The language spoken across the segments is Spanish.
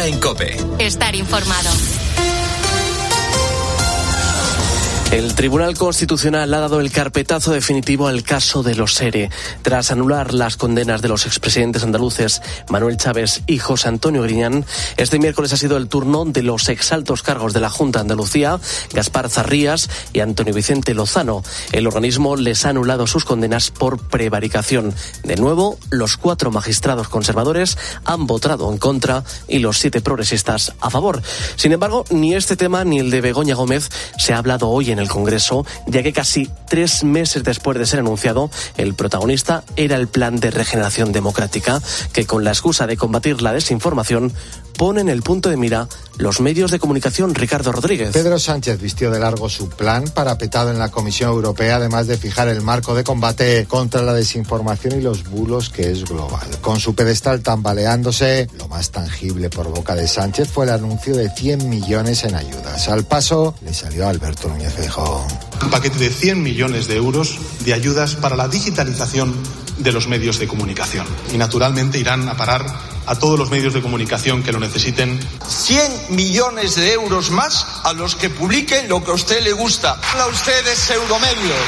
en COPE. Estar informado. El Tribunal Constitucional ha dado el carpetazo definitivo al caso de los ERE. Tras anular las condenas de los expresidentes andaluces Manuel Chávez y José Antonio Griñán, este miércoles ha sido el turno de los exaltos cargos de la Junta de Andalucía, Gaspar Zarrías y Antonio Vicente Lozano. El organismo les ha anulado sus condenas por prevaricación. De nuevo, los 4 magistrados conservadores han votado en contra y los 7 progresistas a favor. Sin embargo, ni este tema ni el de Begoña Gómez se ha hablado hoy en el Congreso, ya que casi 3 meses después de ser anunciado, el protagonista era el Plan de Regeneración Democrática, que con la excusa de combatir la desinformación pone en el punto de mira los medios de comunicación. Ricardo Rodríguez. Pedro Sánchez vistió de largo su plan, parapetado en la Comisión Europea, además de fijar el marco de combate contra la desinformación y los bulos, que es global. Con su pedestal tambaleándose, lo más tangible por boca de Sánchez fue el anuncio de 100 millones en ayudas. Al paso le salió Alberto Núñez Feijóo. Un paquete de 100 millones de euros de ayudas para la digitalización de los medios de comunicación. Y naturalmente irán a parar a todos los medios de comunicación que lo necesiten. 100 millones de euros más a los que publiquen lo que a usted le gusta. A ustedes pseudomedios.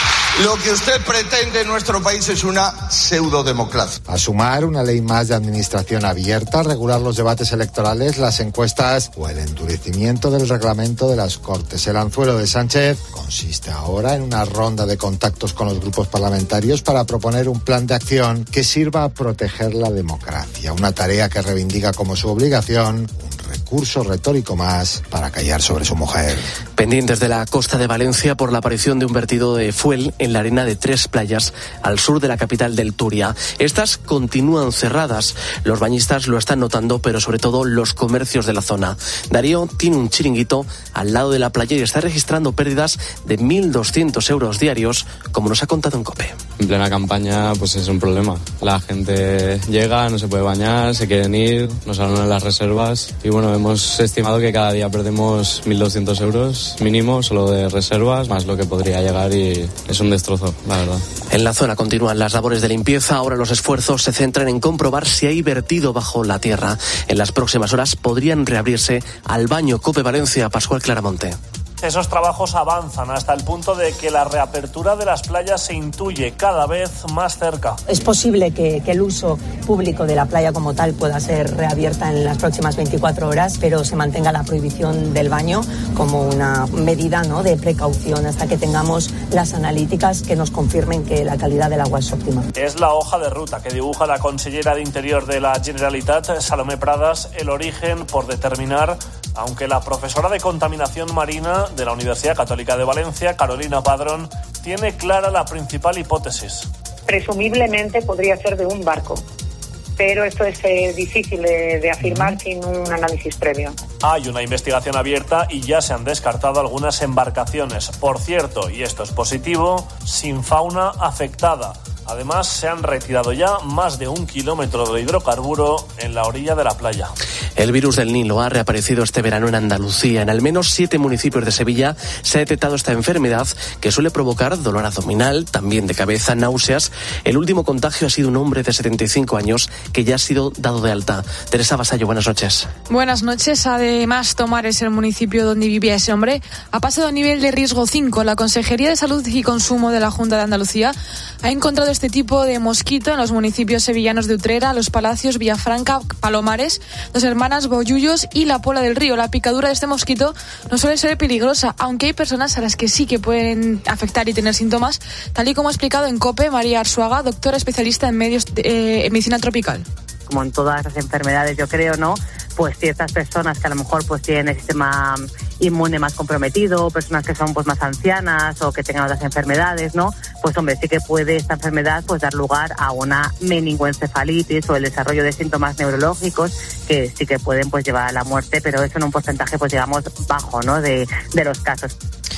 Lo que usted pretende en nuestro país es una pseudodemocracia. A sumar una ley más de administración abierta, regular los debates electorales, las encuestas o el endurecimiento del reglamento de las Cortes. El anzuelo de Sánchez consiste ahora en una ronda de contactos con los grupos parlamentarios para proponer un plan de acción que sirva a proteger la democracia. Una tarea que reivindica como su obligación, un recurso retórico más para callar sobre su mujer. Pendientes de la costa de Valencia por la aparición de un vertido de fuel en la arena de 3 playas al sur de la capital del Turia. Estas continúan cerradas. Los bañistas lo están notando, pero sobre todo los comercios de la zona. Darío tiene un chiringuito al lado de la playa y está registrando pérdidas de 1.200 euros diarios, como nos ha contado en COPE. En plena campaña pues es un problema. La gente llega, no se puede bañar, se quieren ir, nos anulan las reservas y bueno, hemos estimado que cada día perdemos 1.200 euros mínimo solo de reservas, más lo que podría llegar, y es un destrozo, la verdad. En la zona continúan las labores de limpieza. Ahora los esfuerzos se centran en comprobar si hay vertido bajo la tierra. En las próximas horas podrían reabrirse al baño COPE Valencia. Pascual Claramonte. Esos trabajos avanzan hasta el punto de que la reapertura de las playas se intuye cada vez más cerca. Es posible que el uso público de la playa como tal pueda ser reabierta en las próximas 24 horas, pero se mantenga la prohibición del baño como una medida, ¿no?, de precaución hasta que tengamos las analíticas que nos confirmen que la calidad del agua es óptima. Es la hoja de ruta que dibuja la consellera de Interior de la Generalitat, Salomé Pradas, el origen por determinar, aunque la profesora de Contaminación Marina de la Universidad Católica de Valencia, Carolina Padrón, tiene clara la principal hipótesis. Presumiblemente podría ser de un barco, pero esto es difícil de afirmar sin un análisis previo. Hay una investigación abierta y ya se han descartado algunas embarcaciones. Por cierto, y esto es positivo, sin fauna afectada. Además, se han retirado ya más de 1 kilómetro de hidrocarburo en la orilla de la playa. El virus del Nilo ha reaparecido este verano en Andalucía. En al menos 7 municipios de Sevilla se ha detectado esta enfermedad que suele provocar dolor abdominal, también de cabeza, náuseas. El último contagio ha sido un hombre de 75 años que ya ha sido dado de alta. Teresa Vasallo, buenas noches. Buenas noches. Además, Tomares, el municipio donde vivía ese hombre, ha pasado a nivel de riesgo 5. La Consejería de Salud y Consumo de la Junta de Andalucía ha encontrado este tipo de mosquito en los municipios sevillanos de Utrera, Los Palacios, Villafranca, Palomares, Dos Hermanas, Bollullos y La Pola del Río. La picadura de este mosquito no suele ser peligrosa, aunque hay personas a las que sí que pueden afectar y tener síntomas, tal y como ha explicado en COPE María Arzuaga, doctora especialista en medicina tropical. Como en todas las enfermedades, yo creo, ¿no?, pues ciertas personas que a lo mejor pues tienen el sistema inmune más comprometido, personas que son pues más ancianas o que tengan otras enfermedades, ¿no? Pues hombre, sí que puede esta enfermedad pues dar lugar a una meningoencefalitis o el desarrollo de síntomas neurológicos que sí que pueden pues llevar a la muerte, pero eso en un porcentaje pues digamos bajo, ¿no?, de los casos.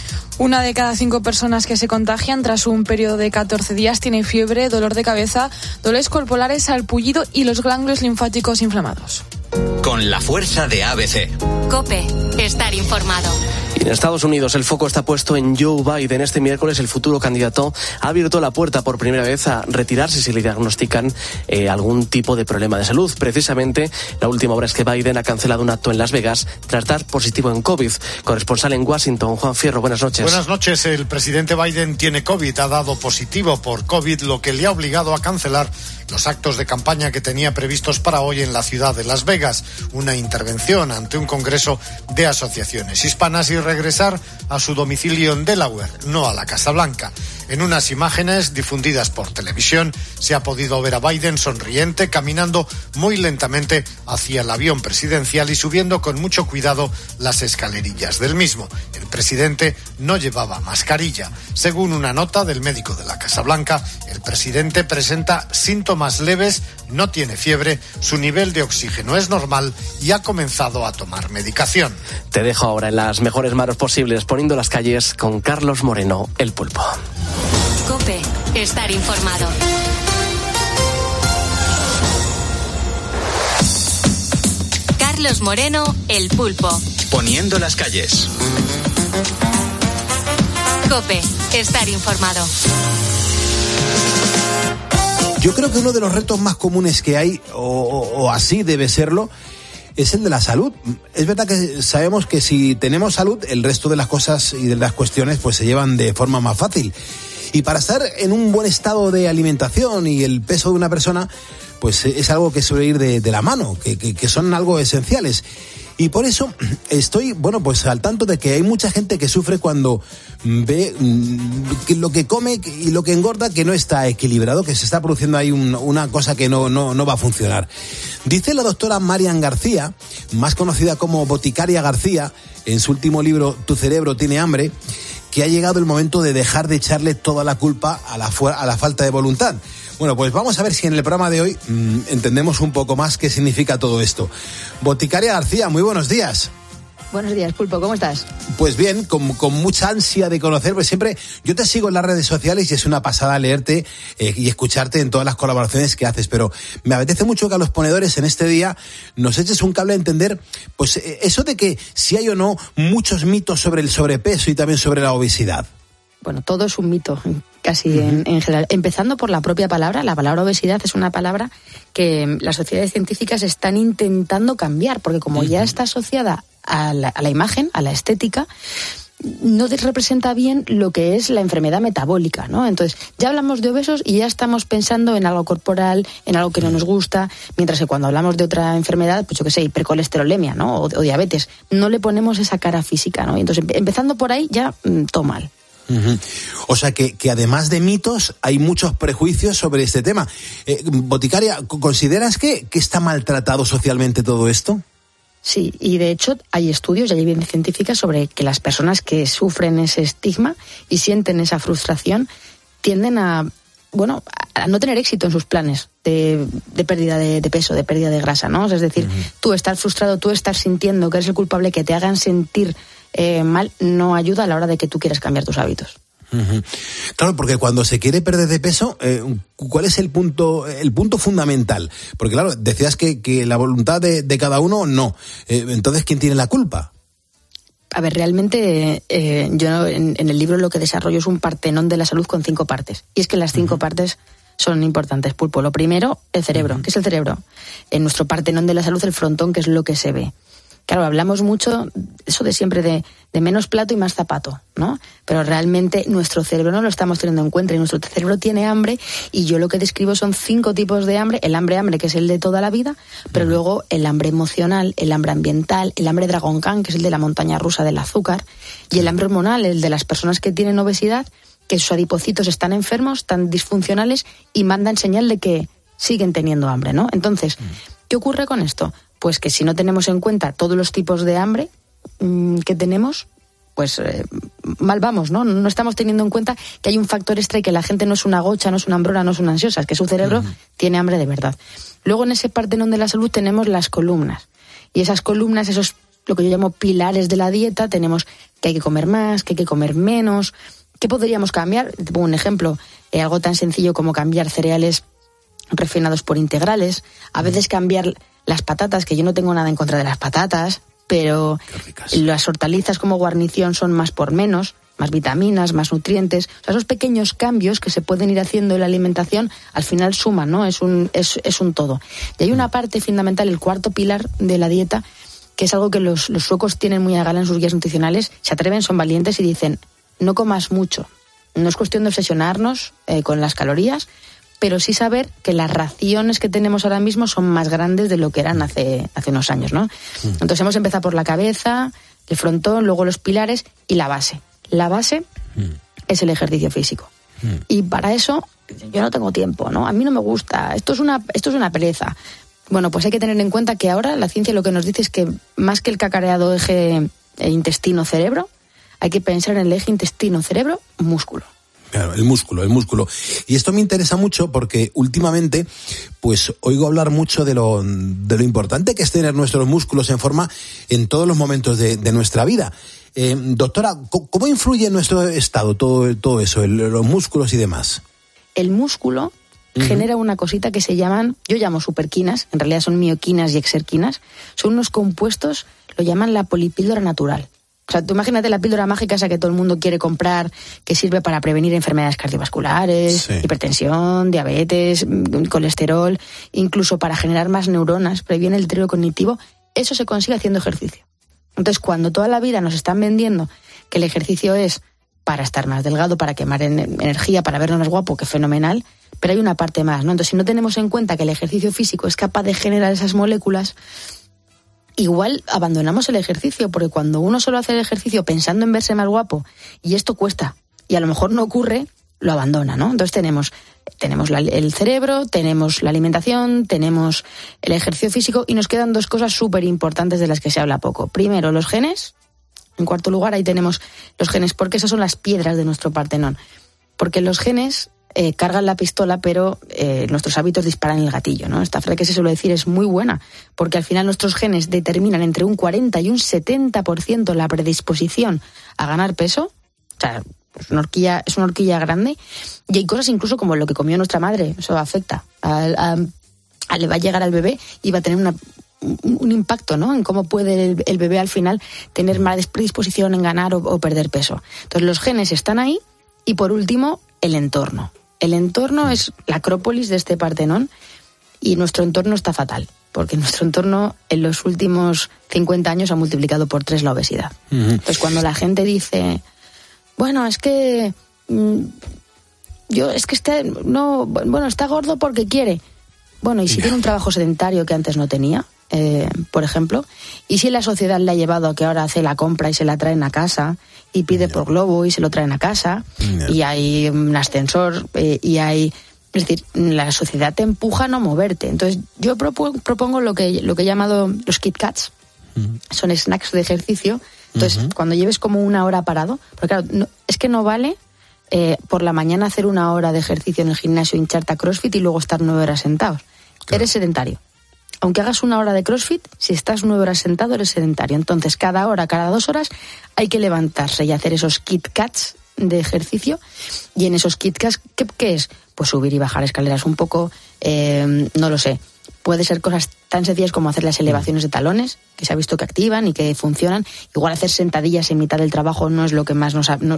1 de cada 5 personas que se contagian tras un periodo de 14 días tiene fiebre, dolor de cabeza, dolores corporales, sarpullido y los ganglios linfáticos inflamados. Con la fuerza de ABC. COPE. Estar informado. Y en Estados Unidos el foco está puesto en Joe Biden. Este miércoles el futuro candidato ha abierto la puerta por primera vez a retirarse si le diagnostican algún tipo de problema de salud. Precisamente la última hora es que Biden ha cancelado un acto en Las Vegas tras dar positivo en COVID. Corresponsal en Washington, Juan Fierro, buenas noches. Buenas noches. El presidente Biden tiene COVID, ha dado positivo por COVID, lo que le ha obligado a cancelar los actos de campaña que tenía previstos para hoy en la ciudad de Las Vegas, una intervención ante un congreso de asociaciones hispanas y regresar a su domicilio en Delaware, no a la Casa Blanca. En unas imágenes difundidas por televisión se ha podido ver a Biden sonriente, caminando muy lentamente hacia el avión presidencial y subiendo con mucho cuidado las escalerillas del mismo. El presidente no llevaba mascarilla. Según una nota del médico de la Casa Blanca, el presidente presenta síntomas leves, no tiene fiebre, su nivel de oxígeno es normal y ha comenzado a tomar medicación. Te dejo ahora en las mejores manos posibles, poniendo las calles con Carlos Moreno, el Pulpo. COPE, estar informado. Carlos Moreno, el Pulpo. Poniendo las calles. COPE, estar informado. Yo creo que uno de los retos más comunes que hay, o así debe serlo, es el de la salud. Es verdad que sabemos que si tenemos salud, el resto de las cosas y de las cuestiones pues se llevan de forma más fácil. Y para estar en un buen estado de alimentación y el peso de una persona, pues es algo que suele ir de la mano, que son algo esenciales. Y por eso estoy, pues al tanto de que hay mucha gente que sufre cuando ve que lo que come y lo que engorda que no está equilibrado, que se está produciendo ahí una cosa que no va a funcionar. Dice la doctora Marian García, más conocida como Boticaria García, en su último libro Tu cerebro tiene hambre, que ha llegado el momento de dejar de echarle toda la culpa a la falta de voluntad. Bueno, pues vamos a ver si en el programa de hoy entendemos un poco más qué significa todo esto. Boticaria García, muy buenos días. Buenos días, Pulpo, ¿cómo estás? Pues bien, con mucha ansia de conocer, pues siempre yo te sigo en las redes sociales y es una pasada leerte y escucharte en todas las colaboraciones que haces, pero me apetece mucho que a los ponedores en este día nos eches un cable a entender pues eso de que si hay o no muchos mitos sobre el sobrepeso y también sobre la obesidad. Bueno, todo es un mito, casi en general. Empezando por la propia palabra. La palabra obesidad es una palabra que las sociedades científicas están intentando cambiar, porque como ya está asociada a la imagen, a la estética, no representa bien lo que es la enfermedad metabólica, ¿no? Entonces, ya hablamos de obesos y ya estamos pensando en algo corporal, en algo que no nos gusta, mientras que cuando hablamos de otra enfermedad, pues yo qué sé, hipercolesterolemia, ¿no? O diabetes, no le ponemos esa cara física, ¿no? Y entonces, empezando por ahí, ya todo mal. O sea que además de mitos hay muchos prejuicios sobre este tema. Boticaria, ¿consideras que está maltratado socialmente todo esto? Sí, y de hecho hay estudios y hay evidencia científica sobre que las personas que sufren ese estigma y sienten esa frustración tienden a no tener éxito en sus planes de pérdida de peso, de pérdida de grasa, ¿no? Es decir, tú estás frustrado, tú estás sintiendo que eres el culpable, que te hagan sentir mal, no ayuda a la hora de que tú quieras cambiar tus hábitos. Claro, porque cuando se quiere perder de peso, ¿cuál es el punto fundamental? Porque claro, decías que la voluntad de cada uno no. Entonces, ¿quién tiene la culpa? A ver, realmente yo en el libro lo que desarrollo es un Partenón de la salud con 5 partes. Y es que las 5 partes son importantes, Pulpo. Lo primero, el cerebro. ¿Qué es el cerebro? En nuestro Partenón de la salud, el frontón, que es lo que se ve. Claro, hablamos mucho, eso de siempre, de menos plato y más zapato, ¿no? Pero realmente nuestro cerebro no lo estamos teniendo en cuenta y nuestro cerebro tiene hambre y yo lo que describo son 5 tipos de hambre. El hambre que es el de toda la vida, pero luego el hambre emocional, el hambre ambiental, el hambre Dragon Khan, que es el de la montaña rusa del azúcar, y el hambre hormonal, el de las personas que tienen obesidad, que sus adipocitos están enfermos, están disfuncionales y mandan señal de que siguen teniendo hambre, ¿no? Entonces, ¿qué ocurre con esto? Pues que si no tenemos en cuenta todos los tipos de hambre que tenemos, pues mal vamos, ¿no? No estamos teniendo en cuenta que hay un factor extra y que la gente no es una gocha, no es una hambrona, no es una ansiosa, es que su cerebro tiene hambre de verdad. Luego en ese Partenón de la salud tenemos las columnas. Y esas columnas, esos lo que yo llamo pilares de la dieta, tenemos que hay que comer más, que hay que comer menos. ¿Qué podríamos cambiar? Te pongo un ejemplo, algo tan sencillo como cambiar cereales refinados por integrales, a veces cambiar las patatas, que yo no tengo nada en contra de las patatas, pero las hortalizas como guarnición son más por menos, más vitaminas, más nutrientes. O sea, esos pequeños cambios que se pueden ir haciendo en la alimentación al final suman, ¿no? Es un todo. Y hay una parte fundamental, el cuarto pilar de la dieta, que es algo que los suecos tienen muy a gala en sus guías nutricionales. Se atreven, son valientes y dicen, no comas mucho. No es cuestión de obsesionarnos con las calorías, pero sí saber que las raciones que tenemos ahora mismo son más grandes de lo que eran hace unos años, ¿no? Entonces hemos empezado por la cabeza, el frontón, luego los pilares y la base. La base es el ejercicio físico. Y para eso yo no tengo tiempo, ¿no? A mí no me gusta, esto es una pereza. Bueno, pues hay que tener en cuenta que ahora la ciencia lo que nos dice es que más que el cacareado eje intestino-cerebro, hay que pensar en el eje intestino-cerebro-músculo. Claro, el músculo. Y esto me interesa mucho porque últimamente pues oigo hablar mucho de lo importante que es tener nuestros músculos en forma en todos los momentos de nuestra vida. Doctora, ¿cómo influye en nuestro estado todo eso, los músculos y demás? El músculo genera una cosita que yo llamo superquinas, en realidad son mioquinas y exerquinas, son unos compuestos, lo llaman la polipíldora natural. O sea, tú imagínate la píldora mágica esa que todo el mundo quiere comprar, que sirve para prevenir enfermedades cardiovasculares, hipertensión, diabetes, colesterol, incluso para generar más neuronas, previene el deterioro cognitivo. Eso se consigue haciendo ejercicio. Entonces, cuando toda la vida nos están vendiendo que el ejercicio es para estar más delgado, para quemar energía, para vernos más guapo, que fenomenal, pero hay una parte más, ¿no? Entonces, si no tenemos en cuenta que el ejercicio físico es capaz de generar esas moléculas, igual abandonamos el ejercicio, porque cuando uno solo hace el ejercicio pensando en verse más guapo, y esto cuesta, y a lo mejor no ocurre, lo abandona, ¿no? Entonces tenemos el cerebro, tenemos la alimentación, tenemos el ejercicio físico, y nos quedan dos cosas súper importantes de las que se habla poco. Primero, los genes. En cuarto lugar, ahí tenemos los genes, porque esas son las piedras de nuestro Partenón. Porque los genes cargan la pistola, pero nuestros hábitos disparan el gatillo, ¿no? Esta frase que se suele decir es muy buena, porque al final nuestros genes determinan entre un 40 y un 70% la predisposición a ganar peso. O sea, es una horquilla grande, y hay cosas incluso como lo que comió nuestra madre, eso afecta. Le va a llegar al bebé y va a tener un impacto, ¿no? En cómo puede el bebé al final tener más predisposición en ganar o perder peso. Entonces los genes están ahí, y por último, el entorno. El entorno es la acrópolis de este Partenón, y nuestro entorno está fatal, porque nuestro entorno en los últimos 50 años ha multiplicado por 3 la obesidad. Entonces cuando la gente dice, bueno, es que está gordo porque quiere. Bueno, ¿y si tiene un trabajo sedentario que antes no tenía? Por ejemplo, y si la sociedad le ha llevado a que ahora hace la compra y se la traen a casa, y pide por globo y se lo traen a casa, y hay un ascensor, es decir, la sociedad te empuja a no moverte. Entonces yo propongo lo que he llamado los Kit Kats. Son snacks de ejercicio. Entonces cuando lleves como una hora parado, porque claro, es que no vale por la mañana hacer una hora de ejercicio en el gimnasio, hincharte a CrossFit y luego estar 9 horas sentados. Claro. Eres sedentario. Aunque hagas una hora de CrossFit, si estás 9 horas sentado, eres sedentario. Entonces, cada 2 horas, hay que levantarse y hacer esos Kit Kats de ejercicio. Y en esos Kit Kats, ¿qué es? Pues subir y bajar escaleras un poco, no lo sé. Puede ser cosas tan sencillas como hacer las elevaciones de talones, que se ha visto que activan y que funcionan. Igual hacer sentadillas en mitad del trabajo no es lo que más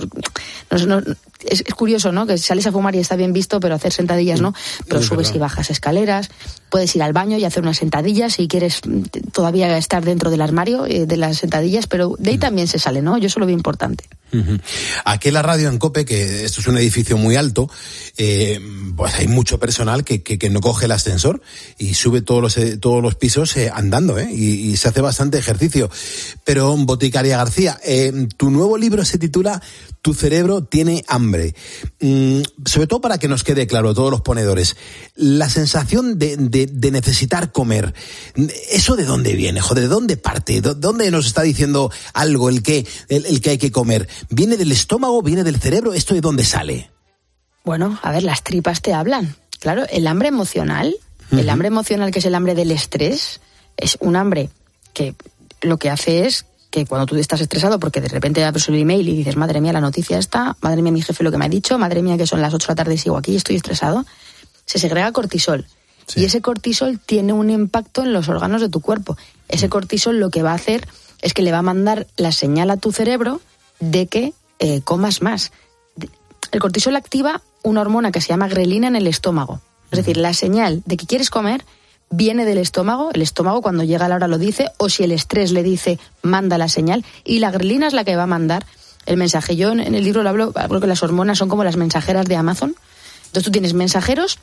es curioso, ¿no? Que sales a fumar y está bien visto, pero hacer sentadillas no. Pero subes y bajas escaleras. Puedes ir al baño y hacer unas sentadillas si quieres todavía estar dentro del armario de las sentadillas, pero de ahí también se sale, ¿no? Yo eso lo veo importante. Aquí en la radio en COPE, que esto es un edificio muy alto, pues hay mucho personal que no coge el ascensor y sube todos los pisos andando, y se hace bastante ejercicio. Pero, Boticaria García, tu nuevo libro se titula Tu cerebro tiene hambre. Sobre todo para que nos quede claro a todos los ponedores, la sensación de necesitar comer, ¿eso de dónde viene? Joder, ¿de dónde parte? ¿Dónde nos está diciendo algo el que hay que comer? ¿Viene del estómago? ¿Viene del cerebro? ¿Esto de dónde sale? Bueno, a ver, las tripas te hablan. Claro, el hambre emocional, el hambre emocional, que es el hambre del estrés, es un hambre que lo que hace es que cuando tú estás estresado porque de repente abres el email y dices, madre mía, la noticia está, madre mía, mi jefe lo que me ha dicho, madre mía, que son las 8 de la tarde y sigo aquí, estoy estresado, se segrega cortisol. Sí. Y ese cortisol tiene un impacto en los órganos de tu cuerpo. Ese cortisol lo que va a hacer es que le va a mandar la señal a tu cerebro de que comas más. El cortisol activa una hormona que se llama grelina en el estómago. Es decir, la señal de que quieres comer viene del estómago. El estómago cuando llega la hora lo dice, o si el estrés le dice, manda la señal, y la grelina es la que va a mandar el mensaje. Yo en el libro lo hablo que las hormonas son como las mensajeras de Amazon. Entonces tú tienes mensajeros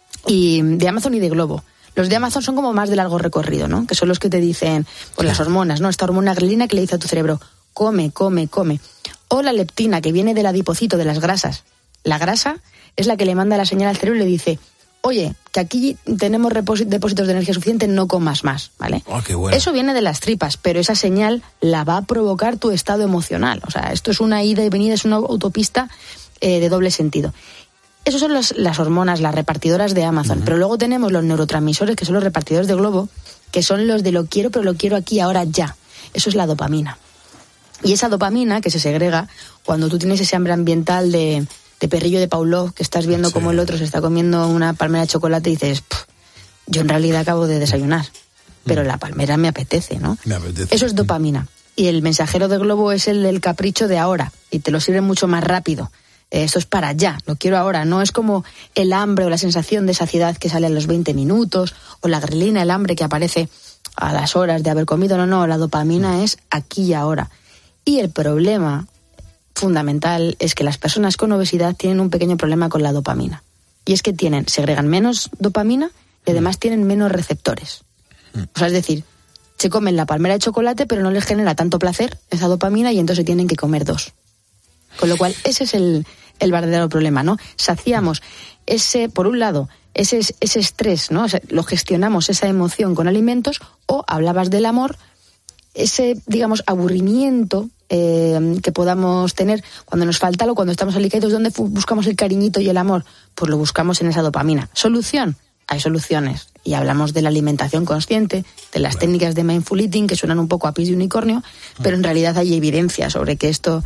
de Amazon y de Globo. Los de Amazon son como más de largo recorrido, ¿no? Que son los que te dicen, pues las hormonas, ¿no? Esta hormona grelina que le dice a tu cerebro, come, come, come. O la leptina, que viene del adipocito, de las grasas. La grasa es la que le manda la señal al cerebro y le dice, oye, que aquí tenemos depósitos de energía suficiente, no comas más, ¿vale? Oh, qué bueno. Eso viene de las tripas, pero esa señal la va a provocar tu estado emocional. O sea, esto es una ida y venida, es una autopista de doble sentido. Esas son las hormonas, las repartidoras de Amazon. Pero luego tenemos los neurotransmisores, que son los repartidores de Globo, que son los de lo quiero, pero lo quiero aquí, ahora, ya. Eso es la dopamina. Y esa dopamina que se segrega cuando tú tienes ese hambre ambiental de perrillo de Pavlov, que estás viendo cómo el otro se está comiendo una palmera de chocolate y dices, yo en realidad acabo de desayunar, pero la palmera me apetece, ¿no? Me apetece. Eso es dopamina. Y el mensajero de Globo es el del capricho de ahora, y te lo sirve mucho más rápido. Esto es para allá, lo quiero ahora. No es como el hambre o la sensación de saciedad que sale a los 20 minutos, o la grelina, el hambre que aparece a las horas de haber comido. No, la dopamina es aquí y ahora. Y el problema fundamental es que las personas con obesidad tienen un pequeño problema con la dopamina. Y es que segregan menos dopamina y además tienen menos receptores. O sea, es decir, se comen la palmera de chocolate, pero no les genera tanto placer esa dopamina y entonces tienen que comer 2. Con lo cual, ese es el verdadero problema, ¿no? Saciamos por un lado, ese estrés, ¿no? O sea, lo gestionamos, esa emoción con alimentos, o hablabas del amor, ese, digamos, aburrimiento que podamos tener cuando nos falta algo, cuando estamos alicaídos. ¿Dónde buscamos el cariñito y el amor? Pues lo buscamos en esa dopamina. ¿Solución? Hay soluciones. Y hablamos de la alimentación consciente, de las técnicas de mindful eating, que suenan un poco a pis de unicornio, pero en realidad hay evidencia sobre que esto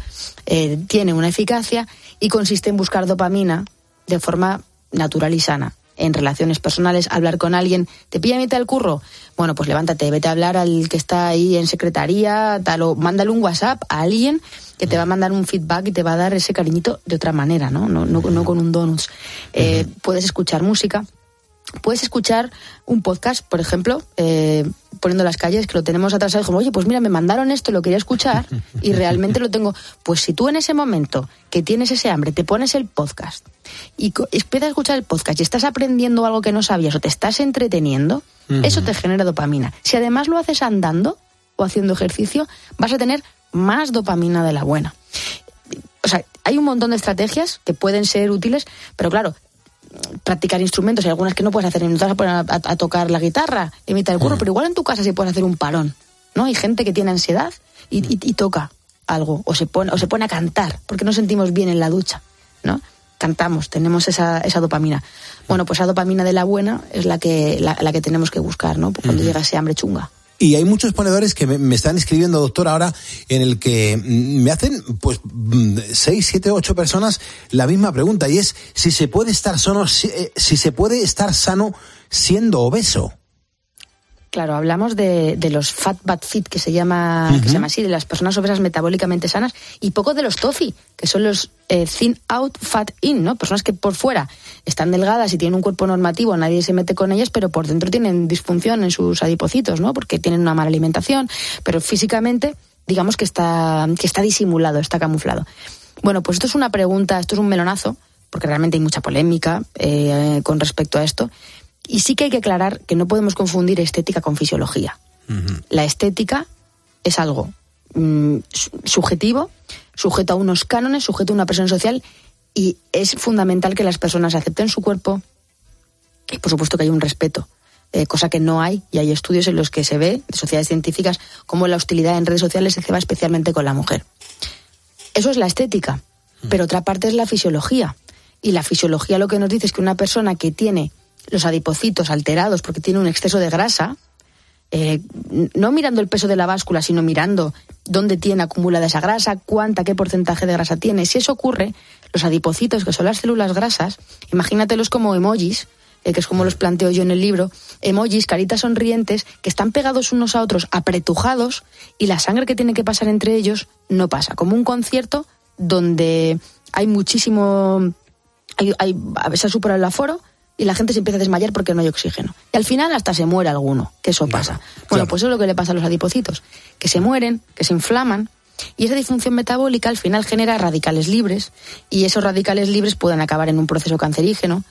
tiene una eficacia y consiste en buscar dopamina de forma natural y sana. En relaciones personales, hablar con alguien, ¿te pilla a mitad del curro? Bueno, pues levántate, vete a hablar al que está ahí en secretaría, tal, o mándale un WhatsApp a alguien que te va a mandar un feedback y te va a dar ese cariñito de otra manera, no con un donuts. Puedes escuchar música. Puedes escuchar un podcast, por ejemplo, Poniendo las calles, que lo tenemos atrasado, y como, oye, pues mira, me mandaron esto, lo quería escuchar y realmente lo tengo. Pues si tú en ese momento que tienes ese hambre te pones el podcast y empiezas a escuchar el podcast y estás aprendiendo algo que no sabías o te estás entreteniendo, eso te genera dopamina. Si además lo haces andando o haciendo ejercicio, vas a tener más dopamina de la buena. O sea, hay un montón de estrategias que pueden ser útiles, pero claro, practicar instrumentos, hay algunas que no puedes hacer, no te vas a poner a tocar la guitarra en mitad del curro, pero igual en tu casa sí puedes hacer un parón, ¿no? Hay gente que tiene ansiedad y toca algo, o se pone a cantar, porque nos sentimos bien en la ducha, ¿no? Cantamos, tenemos esa dopamina. Bueno, pues esa dopamina de la buena es la que tenemos que buscar, ¿no? Cuando llega ese hambre chunga. Y hay muchos ponedores que me están escribiendo, doctor, ahora, en el que me hacen, pues, 6, 7, 8 personas la misma pregunta, y es si se puede estar sano, si se puede estar sano siendo obeso. Claro, hablamos de los fat but fit, que se llama así, de las personas obesas metabólicamente sanas, y poco de los TOFI, que son los thin out, fat in, ¿no? Personas que por fuera están delgadas y tienen un cuerpo normativo, nadie se mete con ellas, pero por dentro tienen disfunción en sus adipocitos, ¿no? Porque tienen una mala alimentación, pero físicamente, digamos que está disimulado, está camuflado. Bueno, pues esto es una pregunta, esto es un melonazo, porque realmente hay mucha polémica con respecto a esto. Y sí que hay que aclarar que no podemos confundir estética con fisiología. La estética es algo subjetivo, sujeto a unos cánones, sujeto a una presión social, y es fundamental que las personas acepten su cuerpo y por supuesto que haya un respeto, cosa que no hay, y hay estudios en los que se ve, de sociedades científicas, cómo la hostilidad en redes sociales se ceba especialmente con la mujer. Eso es la estética, pero otra parte es la fisiología, y la fisiología lo que nos dice es que una persona que tiene los adipocitos alterados porque tiene un exceso de grasa, no mirando el peso de la báscula, sino mirando dónde tiene acumulada esa grasa, qué porcentaje de grasa tiene. Si eso ocurre, los adipocitos, que son las células grasas, imagínatelos como emojis, que es como los planteo yo en el libro, emojis, caritas sonrientes, que están pegados unos a otros, apretujados, y la sangre que tiene que pasar entre ellos no pasa. Como un concierto donde hay muchísimo... se ha superado el aforo y la gente se empieza a desmayar porque no hay oxígeno. Y al final hasta se muere alguno, que eso pasa. Bueno, pues eso es lo que le pasa a los adipocitos, que se mueren, que se inflaman, y esa disfunción metabólica al final genera radicales libres, y esos radicales libres pueden acabar en un proceso cancerígeno,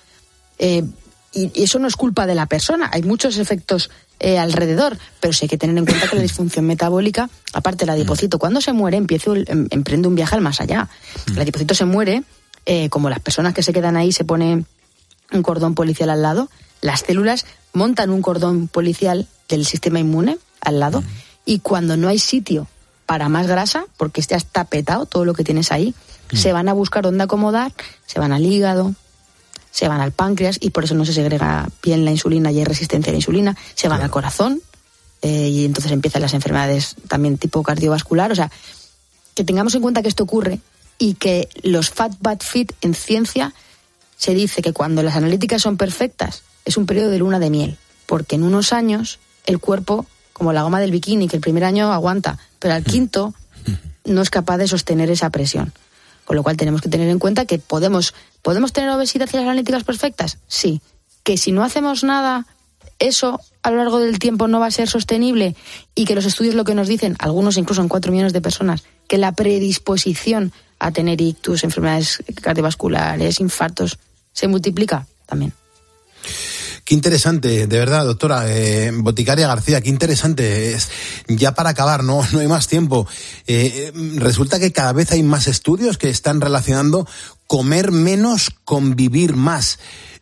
y eso no es culpa de la persona, hay muchos efectos alrededor, pero sí hay que tener en cuenta que la disfunción metabólica, aparte del adipocito, cuando se muere emprende un viaje al más allá. El adipocito se muere, como las personas que se quedan ahí se pone un cordón policial al lado, las células montan un cordón policial del sistema inmune al lado, y cuando no hay sitio para más grasa, porque ya está petado todo lo que tienes ahí, se van a buscar dónde acomodar, se van al hígado, se van al páncreas, y por eso no se segrega bien la insulina y hay resistencia a la insulina, se van al corazón, y entonces empiezan las enfermedades también tipo cardiovascular. O sea, que tengamos en cuenta que esto ocurre, y que los fat bad fit en ciencia se dice que cuando las analíticas son perfectas es un periodo de luna de miel, porque en unos años el cuerpo, como la goma del bikini, que el primer año aguanta, pero al quinto no es capaz de sostener esa presión. Con lo cual tenemos que tener en cuenta que podemos tener obesidad y las analíticas perfectas, sí. Que si no hacemos nada, eso a lo largo del tiempo no va a ser sostenible, y que los estudios lo que nos dicen, algunos incluso en 4 millones de personas, que la predisposición a tener ictus, enfermedades cardiovasculares, infartos, se multiplica también. Qué interesante, de verdad, doctora Boticaria García, qué interesante. Ya para acabar, no hay más tiempo. Resulta que cada vez hay más estudios que están relacionando comer menos con vivir más.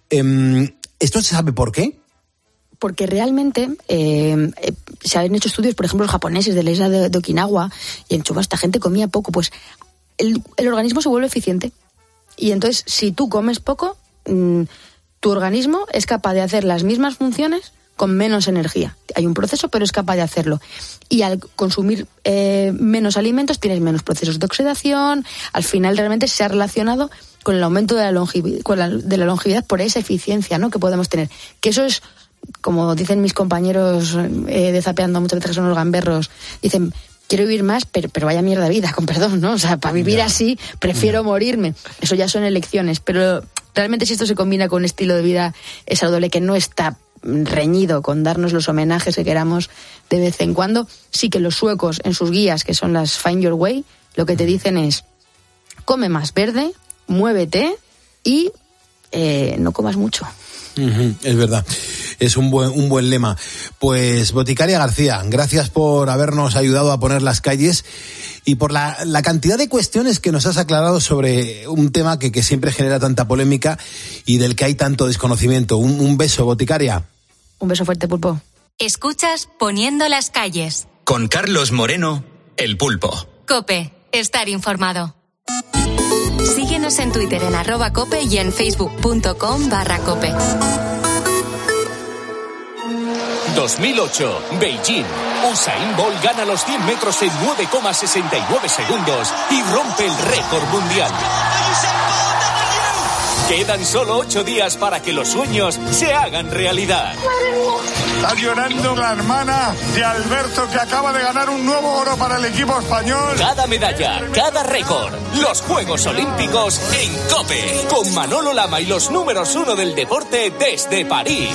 ¿Esto se sabe por qué? Porque realmente se han hecho estudios, por ejemplo, los japoneses de la isla de Okinawa, y en Chuba esta gente comía poco, pues el organismo se vuelve eficiente. Y entonces, si tú comes poco, tu organismo es capaz de hacer las mismas funciones con menos energía. Hay un proceso, pero es capaz de hacerlo. Y al consumir menos alimentos, tienes menos procesos de oxidación. Al final, realmente se ha relacionado con el aumento de la longevidad por esa eficiencia, ¿no?, que podemos tener. Que eso es, como dicen mis compañeros de Zapeando, muchas veces que son los gamberros, dicen, quiero vivir más, pero vaya mierda de vida, con perdón, ¿no? O sea, para vivir así, prefiero morirme. Eso ya son elecciones, pero realmente si esto se combina con un estilo de vida saludable que no está reñido con darnos los homenajes que queramos de vez en cuando, sí que los suecos en sus guías, que son las Find Your Way, lo que te dicen es, come más verde, muévete y no comas mucho. Es verdad, es un buen lema. Pues Boticaria García, gracias por habernos ayudado a poner las calles y por la cantidad de cuestiones que nos has aclarado sobre un tema que siempre genera tanta polémica y del que hay tanto desconocimiento. Un beso, Boticaria. Un beso fuerte, Pulpo. Escuchas Poniendo las calles. Con Carlos Moreno, El Pulpo. COPE, estar informado. Síguenos en Twitter en @cope y en facebook.com/cope. 2008, Beijing. Usain Bolt gana los 100 metros en 9,69 segundos y rompe el récord mundial. Quedan solo 8 días para que los sueños se hagan realidad. Está llorando la hermana de Alberto, que acaba de ganar un nuevo oro para el equipo español. Cada medalla, cada récord. Los Juegos Olímpicos en COPE. Con Manolo Lama y los números 1 del deporte desde París.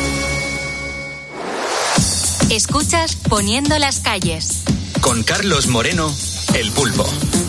Escuchas Poniendo las calles. Con Carlos Moreno, El Pulpo.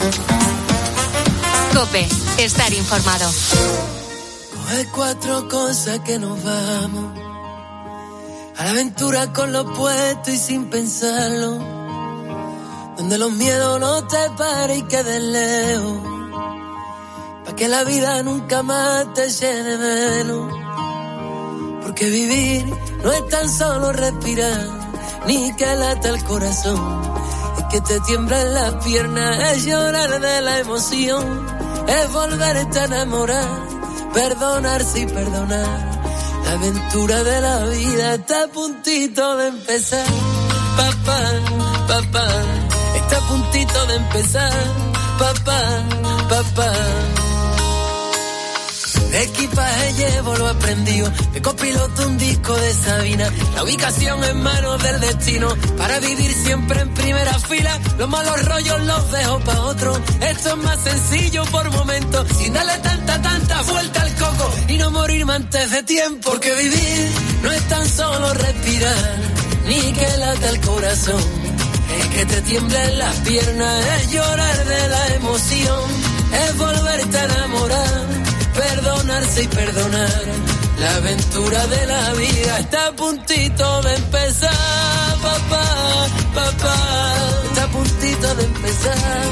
COPE, estar informado. Coge 4 cosas que nos vamos a la aventura con lo puesto y sin pensarlo, donde los miedos no te paren y queden lejos, pa' que la vida nunca más te llene menos. Porque vivir no es tan solo respirar, ni que lata el corazón, es que te tiemblan las piernas, es llorar de la emoción, es volverte a enamorar, perdonarse y perdonar. La aventura de la vida está a puntito de empezar. Papá, papá, está a puntito de empezar. Papá, papá. De equipaje llevo lo aprendido, de copiloto un disco de Sabina, la ubicación en manos del destino, para vivir siempre en primera fila, los malos rollos los dejo pa' otro, esto es más sencillo por momentos, sin darle tanta vuelta al coco, y no morirme antes de tiempo, porque vivir no es tan solo respirar, ni que lata el corazón, es que te tiemblen las piernas, es llorar de la emoción, es volverte a enamorar, perdonarse y perdonar, la aventura de la vida está a puntito de empezar, papá, está a puntito de empezar.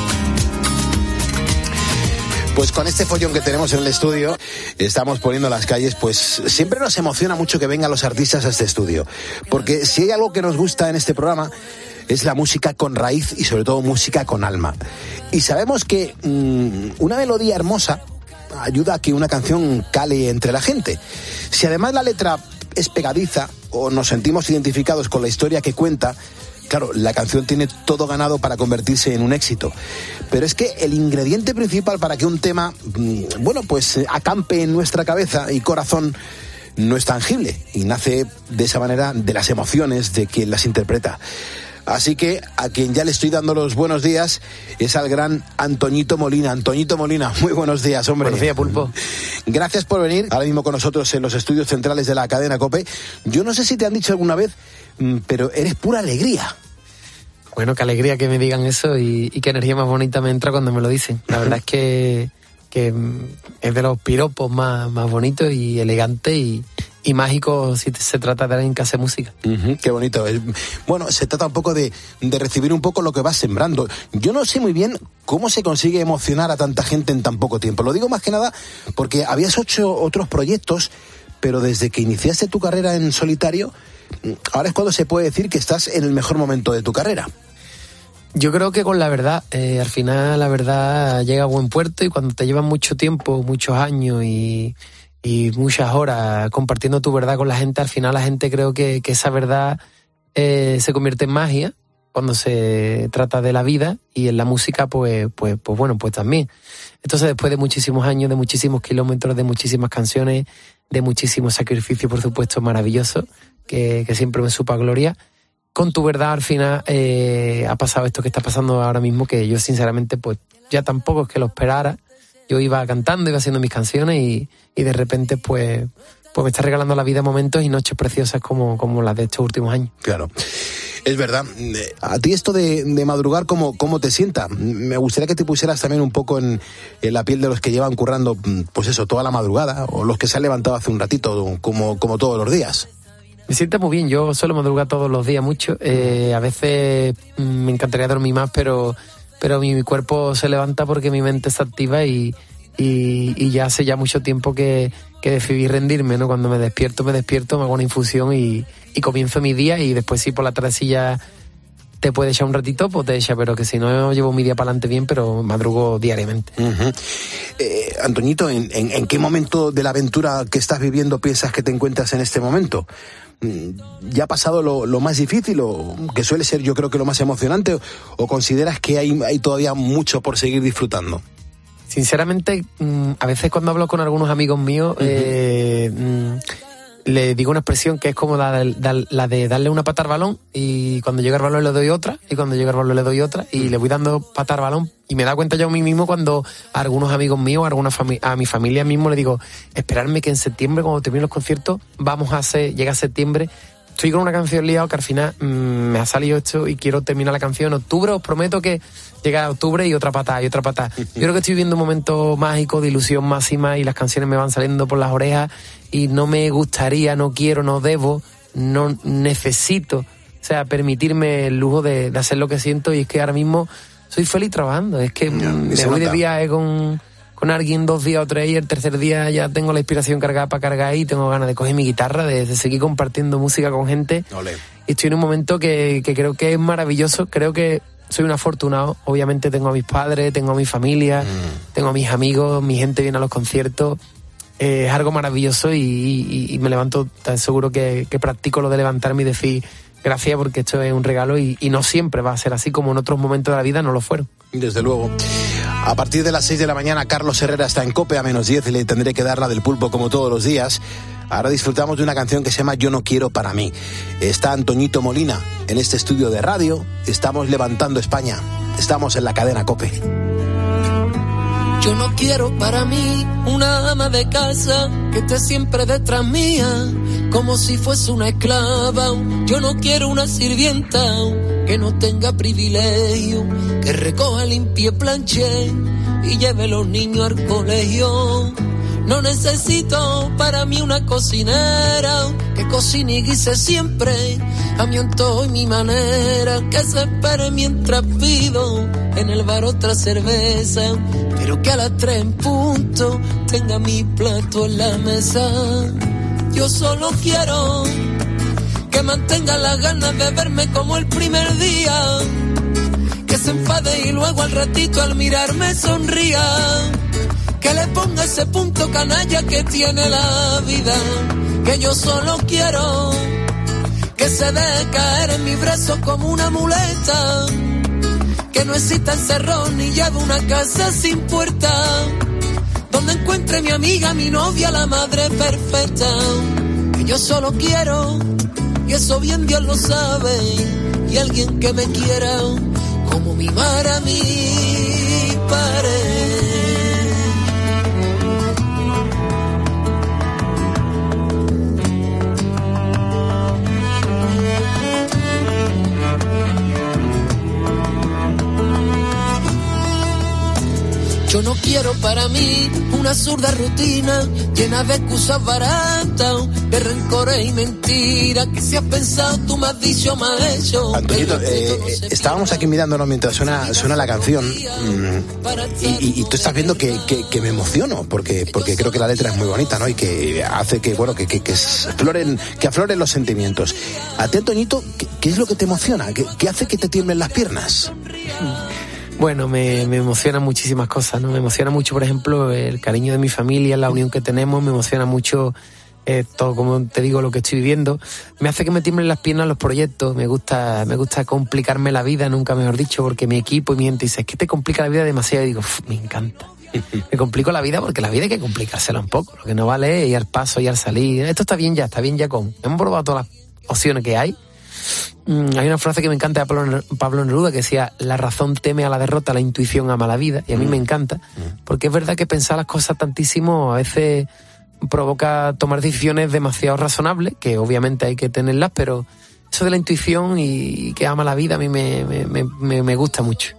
Pues con este follón que tenemos en el estudio, estamos poniendo las calles, pues siempre nos emociona mucho que vengan los artistas a este estudio, porque si hay algo que nos gusta en este programa es la música con raíz y sobre todo música con alma. Y sabemos que una melodía hermosa ayuda a que una canción cale entre la gente. Si además la letra es pegadiza o nos sentimos identificados con la historia que cuenta, claro, la canción tiene todo ganado para convertirse en un éxito. Pero es que el ingrediente principal para que un tema, pues acampe en nuestra cabeza y corazón no es tangible y nace de esa manera de las emociones de quien las interpreta. Así que a quien ya le estoy dando los buenos días es al gran Antoñito Molina. Antoñito Molina, muy buenos días, hombre. Buenos días, Pulpo. Gracias por venir ahora mismo con nosotros en los estudios centrales de la cadena COPE. Yo no sé si te han dicho alguna vez, pero eres pura alegría. Bueno, qué alegría que me digan eso y qué energía más bonita me entra cuando me lo dicen. La verdad es que es de los piropos más bonitos y elegantes y mágico si se trata de alguien que hace música. Qué bonito. Bueno, se trata un poco de recibir un poco lo que vas sembrando. Yo no sé muy bien cómo se consigue emocionar a tanta gente en tan poco tiempo. Lo digo más que nada porque habías hecho otros proyectos, pero desde que iniciaste tu carrera en solitario, ahora es cuando se puede decir que estás en el mejor momento de tu carrera. Yo creo que con la verdad, al final la verdad llega a buen puerto, y cuando te llevan mucho tiempo, muchos años y muchas horas compartiendo tu verdad con la gente, al final la gente creo que esa verdad se convierte en magia cuando se trata de la vida, y en la música pues también. Entonces, después de muchísimos años, de muchísimos kilómetros, de muchísimas canciones, de muchísimos sacrificios, por supuesto, maravillosos, que siempre me supa gloria, con tu verdad al final ha pasado esto que está pasando ahora mismo, que yo sinceramente pues ya tampoco es que lo esperara. Yo iba cantando, iba haciendo mis canciones y de repente pues me está regalando la vida momentos y noches preciosas como las de estos últimos años. Claro, es verdad. A ti esto de madrugar, ¿cómo te sienta? Me gustaría que te pusieras también un poco en la piel de los que llevan currando, pues eso, toda la madrugada, o los que se han levantado hace un ratito, como todos los días. Me siento muy bien, yo suelo madrugar todos los días mucho, a veces me encantaría dormir más, pero mi cuerpo se levanta porque mi mente está activa y ya hace ya mucho tiempo que decidí rendirme, ¿no? Cuando me despierto, me hago una infusión y comienzo mi día, y después sí por la tarde si ya te puede echar un ratito, pues te echa, pero que si no llevo mi día para adelante bien, pero madrugo diariamente. Antoñito, ¿en qué momento de la aventura que estás viviendo piensas que te encuentras en este momento? ¿Ya ha pasado lo más difícil, o que suele ser yo creo que lo más emocionante, o consideras que hay todavía mucho por seguir disfrutando? Sinceramente, a veces cuando hablo con algunos amigos míos, le digo una expresión que es como la de darle una pata al balón, y cuando llega el balón le doy otra, y cuando llega el balón le doy otra, y le voy dando pata al balón, y me da cuenta yo a mí mismo cuando a algunos amigos míos, a mi familia mismo le digo, esperarme que en septiembre, cuando termine los conciertos, llega septiembre, estoy con una canción liado que al final me ha salido esto y quiero terminar la canción en octubre, os prometo que llega octubre y otra patada. Yo creo que estoy viviendo un momento mágico de ilusión máxima, y las canciones me van saliendo por las orejas, y no me gustaría, no quiero, no debo, no necesito, o sea, permitirme el lujo de hacer lo que siento, y es que ahora mismo soy feliz trabajando, es que me voy de viaje con alguien 2 días o 3, y el tercer día ya tengo la inspiración cargada para cargar, y tengo ganas de coger mi guitarra, de seguir compartiendo música con gente. Olé. Y estoy en un momento que creo que es maravilloso, creo que soy un afortunado, obviamente tengo a mis padres, tengo a mi familia, tengo a mis amigos, mi gente viene a los conciertos, es algo maravilloso, y me levanto tan seguro que practico lo de levantarme y decir gracias, porque esto es un regalo, y no siempre va a ser así, como en otros momentos de la vida no lo fueron. Desde luego. A partir de las 6 de la mañana, Carlos Herrera está en COPE a -10 y le tendré que dar la del pulpo como todos los días. Ahora disfrutamos de una canción que se llama Yo no quiero para mí. Está Antoñito Molina en este estudio de radio. Estamos levantando España. Estamos en la cadena COPE. Yo no quiero para mí una ama de casa que esté siempre detrás mía, como si fuese una esclava. Yo no quiero una sirvienta que no tenga privilegio, que recoja, limpie, planche y lleve los niños al colegio. No necesito para mí una cocinera que cocine y guise siempre a mi antojo y mi manera, que se espere mientras pido en el bar otra cerveza, pero que a las 3 en punto tenga mi plato en la mesa. Yo solo quiero que mantenga las ganas de verme como el primer día, que se enfade y luego al ratito al mirarme sonría, que le ponga ese punto canalla que tiene la vida, que yo solo quiero que se deje caer en mi brazo como una muleta, que no exista encerrón ni lleve una casa sin puerta, donde encuentre mi amiga, mi novia, la madre perfecta, que yo solo quiero, y eso bien Dios lo sabe, y alguien que me quiera como mi mar a mi pared. Yo no quiero para mí una zurda rutina llena de excusas baratas, de rencores y mentiras, que si has pensado tú me has dicho, me has hecho. Antoñito, estábamos aquí mirándonos mientras suena la canción y tú estás viendo que me emociono porque creo que la letra es muy bonita, ¿no? Y que hace que afloren los sentimientos. A ti, Antoñito, ¿qué es lo que te emociona? ¿Qué hace que te tiemblen las piernas? Bueno, me emocionan muchísimas cosas, ¿no? Me emociona mucho, por ejemplo, el cariño de mi familia, la unión que tenemos, me emociona mucho todo, como te digo, lo que estoy viviendo. Me hace que me tiemblen las piernas los proyectos, me gusta complicarme la vida, nunca mejor dicho, porque mi equipo y mi gente dice, es que te complica la vida demasiado, y digo, me encanta. Me complico la vida porque la vida hay que complicársela un poco, lo que no vale es ir al paso y al salir. Esto está bien ya hemos probado todas las opciones que hay. Hay una frase que me encanta de Pablo Neruda que decía, la razón teme a la derrota, la intuición ama la vida, y a mí me encanta, porque es verdad que pensar las cosas tantísimo a veces provoca tomar decisiones demasiado razonables, que obviamente hay que tenerlas, pero eso de la intuición y que ama la vida a mí me gusta mucho.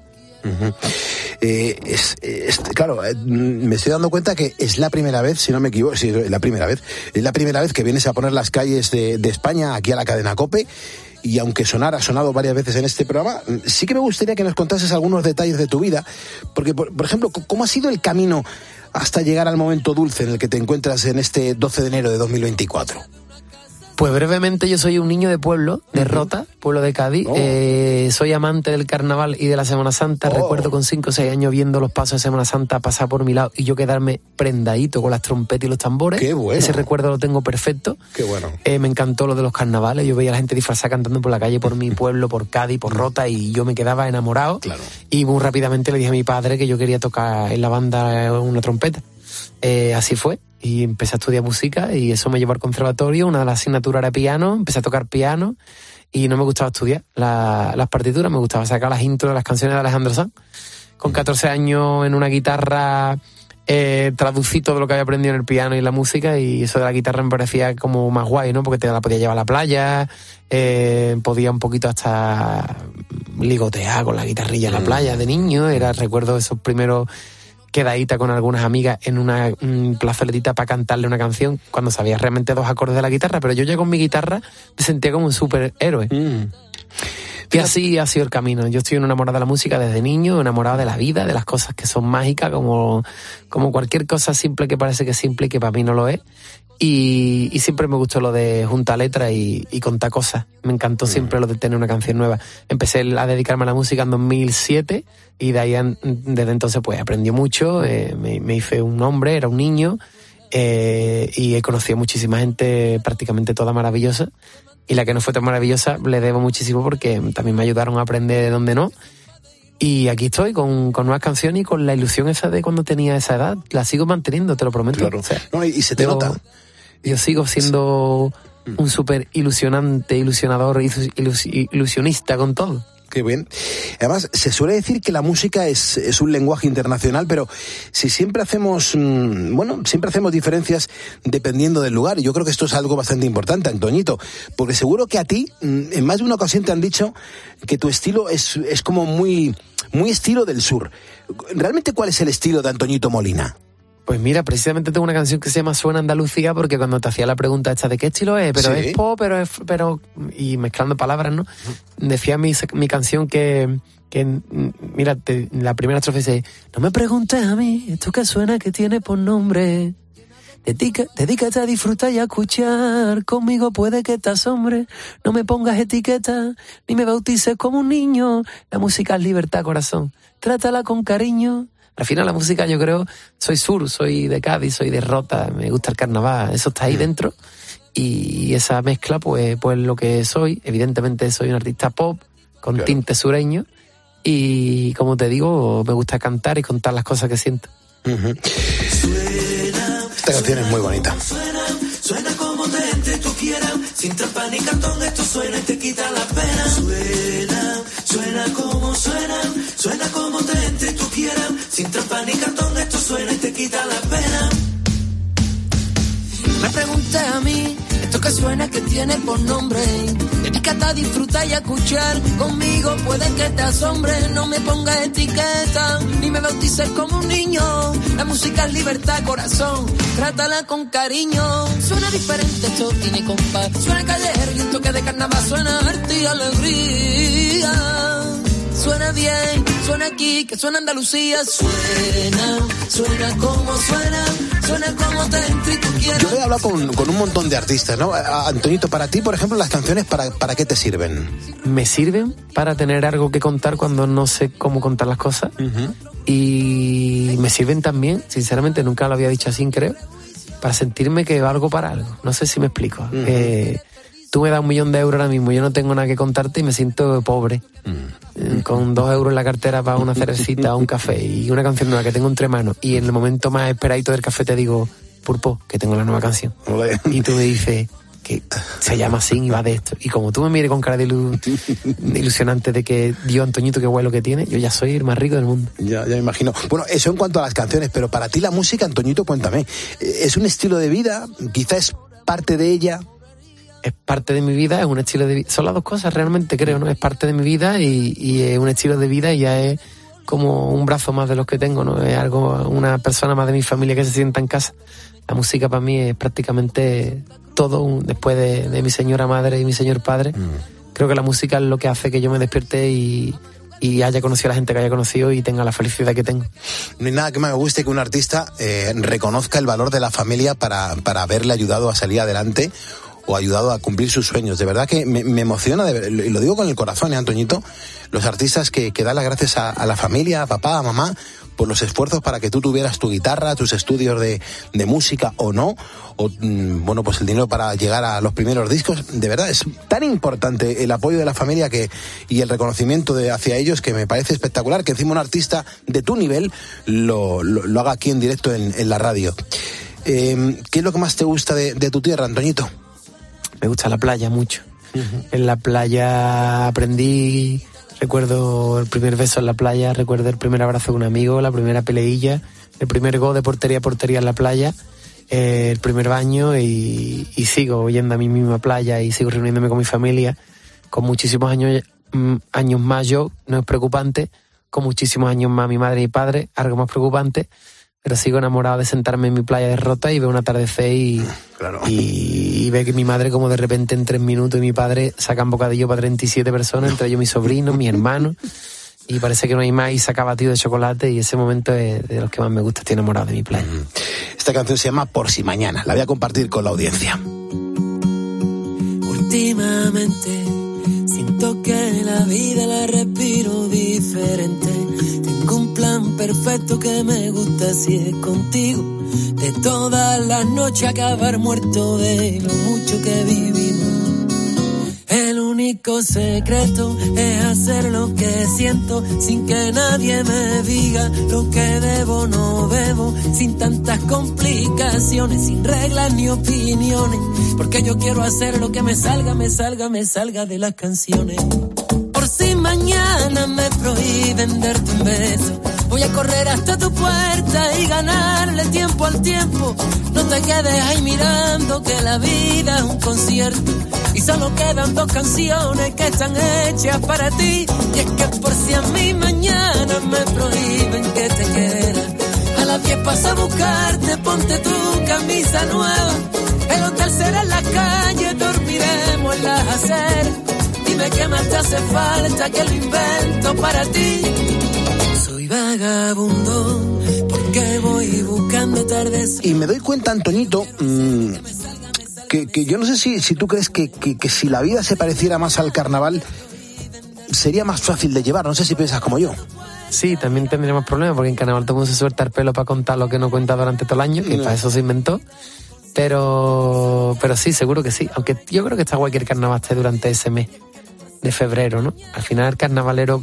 Claro, me estoy dando cuenta que es la primera vez, si no me equivoco, es la primera vez que vienes a poner las calles de España aquí a la cadena COPE. Y aunque ha sonado varias veces en este programa, sí que me gustaría que nos contases algunos detalles de tu vida, porque, por ejemplo, ¿cómo ha sido el camino hasta llegar al momento dulce en el que te encuentras en este 12 de enero de 2024? Pues brevemente, yo soy un niño de pueblo, de Rota, pueblo de Cádiz. Soy amante del carnaval y de la Semana Santa. Recuerdo con 5 o 6 años viendo los pasos de Semana Santa pasar por mi lado y yo quedarme prendadito con las trompetas y los tambores. ¡Qué bueno! Ese recuerdo lo tengo perfecto. ¡Qué bueno! Me encantó lo de los carnavales. Yo veía a la gente disfrazada cantando por la calle, por mi pueblo, por Cádiz, por Rota, y yo me quedaba enamorado. Claro. Y muy rápidamente le dije a mi padre que yo quería tocar en la banda una trompeta. Así fue. Y empecé a estudiar música y eso me llevó al conservatorio. Una de las asignaturas era piano, empecé a tocar piano y no me gustaba estudiar las partituras, me gustaba sacar las intros de las canciones de Alejandro Sanz. Con 14 años en una guitarra traducí todo lo que había aprendido en el piano y en la música, y eso de la guitarra me parecía como más guay, ¿no? Porque te la podía llevar a la playa, podía un poquito hasta ligotear con la guitarrilla en la playa de niño. Recuerdo esos primeros quedadita con algunas amigas en una plazoletita para cantarle una canción cuando sabía realmente 2 acordes de la guitarra, pero yo ya con mi guitarra me sentía como un superhéroe. Y así ha sido el camino. Yo estoy enamorado de la música desde niño, enamorado de la vida, de las cosas que son mágicas, como cualquier cosa simple que parece que es simple y que para mí no lo es. Y siempre me gustó lo de juntar letras y contar cosas. Me encantó siempre lo de tener una canción nueva. Empecé a dedicarme a la música en 2007 y de ahí desde entonces pues aprendí mucho, me hice un hombre, era un niño, y he conocido muchísima gente, prácticamente toda maravillosa, y la que no fue tan maravillosa le debo muchísimo porque también me ayudaron a aprender de donde no. Y aquí estoy con nuevas canciones y con la ilusión esa de cuando tenía esa edad. La sigo manteniendo, te lo prometo. Claro. O sea, No, y se te nota. Yo sigo siendo un súper ilusionante, ilusionador, ilusionista con todo. Qué bien. Además, se suele decir que la música es un lenguaje internacional, pero si siempre hacemos, siempre hacemos diferencias dependiendo del lugar. Y yo creo que esto es algo bastante importante, Antoñito, porque seguro que a ti, en más de una ocasión te han dicho que tu estilo es como muy, muy estilo del sur. ¿Realmente cuál es el estilo de Antoñito Molina? Pues mira, precisamente tengo una canción que se llama Suena Andalucía, porque cuando te hacía la pregunta esta de qué estilo es, pero sí. es pop, pero y mezclando palabras, ¿no? Decía mi canción que mira, la primera estrofa dice: no me preguntes a mí, esto que suena que tiene por nombre. Dedícate a disfrutar y a escuchar, conmigo puede que te asombre, no me pongas etiqueta, ni me bautices como un niño, la música es libertad, corazón, trátala con cariño. Al final la música, yo creo, soy sur, soy de Cádiz, soy de Rota, me gusta el carnaval, eso está ahí dentro, y esa mezcla pues lo que soy. Evidentemente soy un artista pop con tinte sureño, y como te digo, me gusta cantar y contar las cosas que siento. Esta canción es muy bonita. Suena como te entre tú quieras, sin trampa ni cartón, esto suena y te quita la pena. Suena como te entre tú quieras, sin trampa ni cartón, esto suena y te quita la pena. Me pregunté a mí, esto que suena que tiene por nombre, dedícate a disfrutar y a escuchar, conmigo puede que te asombre, no me pongas etiqueta, ni me bautices como un niño, la música es libertad, corazón, trátala con cariño, suena diferente, esto tiene compás, suena callejero y un toque de carnaval, suena arte y alegría, suena bien, suena aquí, que suena Andalucía, suena como te entre y tú quieras. Yo he hablado con un montón de artistas, ¿no? Antoñito, para ti, por ejemplo, las canciones, ¿para qué te sirven? Me sirven para tener algo que contar cuando no sé cómo contar las cosas. Y me sirven también, sinceramente, nunca lo había dicho así, creo, para sentirme que valgo para algo. No sé si me explico. Tú me das 1 millón de euros ahora mismo, yo no tengo nada que contarte y me siento pobre. Con 2 euros en la cartera para una cervecita o un café y una canción nueva que tengo entre manos, y en el momento más esperadito del café te digo: Pulpo, que tengo la nueva canción. Y tú me dices que se llama así y va de esto. Y como tú me mires con cara de ilusionante de que Dios, Antoñito, qué bueno que tiene, yo ya soy el más rico del mundo. Ya me imagino. Bueno, eso en cuanto a las canciones, pero para ti la música, Antoñito, cuéntame, ¿es un estilo de vida? ¿Quizá es parte de ella? Es parte de mi vida, es un estilo de vida. Son las dos cosas realmente, creo, ¿no? Es parte de mi vida y es un estilo de vida, y ya es como un brazo más de los que tengo, ¿no? Es algo, una persona más de mi familia que se sienta en casa. La música para mí es prácticamente todo, después de mi señora madre y mi señor padre. Creo que la música es lo que hace que yo me despierte y haya conocido a la gente que haya conocido y tenga la felicidad que tengo. No hay nada que más me guste que un artista reconozca el valor de la familia para haberle ayudado a salir adelante o ayudado a cumplir sus sueños. De verdad que me emociona, y lo digo con el corazón, Antoñito, los artistas que dan las gracias a la familia, a papá, a mamá, por los esfuerzos para que tú tuvieras tu guitarra, tus estudios de música o no, o pues el dinero para llegar a los primeros discos. De verdad, es tan importante el apoyo de la familia y el reconocimiento hacia ellos, que me parece espectacular que encima un artista de tu nivel lo haga aquí en directo en la radio. ¿Qué es lo que más te gusta de tu tierra, Antoñito? Me gusta la playa mucho. En la playa aprendí, recuerdo el primer beso en la playa, recuerdo el primer abrazo de un amigo, la primera peleilla, el primer gol de portería a portería en la playa, el primer baño, y sigo yendo a mi misma playa y sigo reuniéndome con mi familia. Con muchísimos años más yo, no es preocupante, con muchísimos años más mi madre y mi padre, algo más preocupante, pero sigo enamorado de sentarme en mi playa de Rota y ver un atardecer y ver que mi madre, como de repente en 3 minutos, y mi padre sacan bocadillo para 37 personas, entre ellos mis sobrinos, mis hermanos, y parece que no hay más, y saca batido de chocolate, y ese momento es de los que más me gusta. Estoy enamorado de mi playa. Esta canción se llama Por si mañana, la voy a compartir con la audiencia. Últimamente siento que la vida la respiro diferente. Tengo un plan perfecto que me gusta si es contigo. De todas las noches acabar muerto de lo mucho que vivimos. El único único secreto es hacer lo que siento sin que nadie me diga lo que debo o no debo, sin tantas complicaciones, sin reglas ni opiniones, porque yo quiero hacer lo que me salga de las canciones. Por si mañana me prohíben darte un beso, voy a correr hasta tu puerta y ganarle tiempo al tiempo. No te quedes ahí mirando que la vida es un concierto y solo quedan 2 canciones que están hechas para ti. Y es que por si a mí mañana me prohíben que te quiera, a las 10 paso a buscarte, ponte tu camisa nueva. El hotel será en la calle, dormiremos en las aceras. Dime qué más te hace falta, que lo invento para ti. Soy vagabundo porque voy buscando tardes. Y me doy cuenta, Antoñito, que yo no sé si tú crees que si la vida se pareciera más al carnaval sería más fácil de llevar. No sé si piensas como yo. Sí, también tendríamos problemas porque en carnaval todo el mundo se suelta el pelo para contar lo que no cuenta durante todo el año, que para eso se inventó. Pero sí, seguro que sí. Aunque yo creo que está guay que el carnaval esté durante ese mes de febrero, ¿no? Al final el carnavalero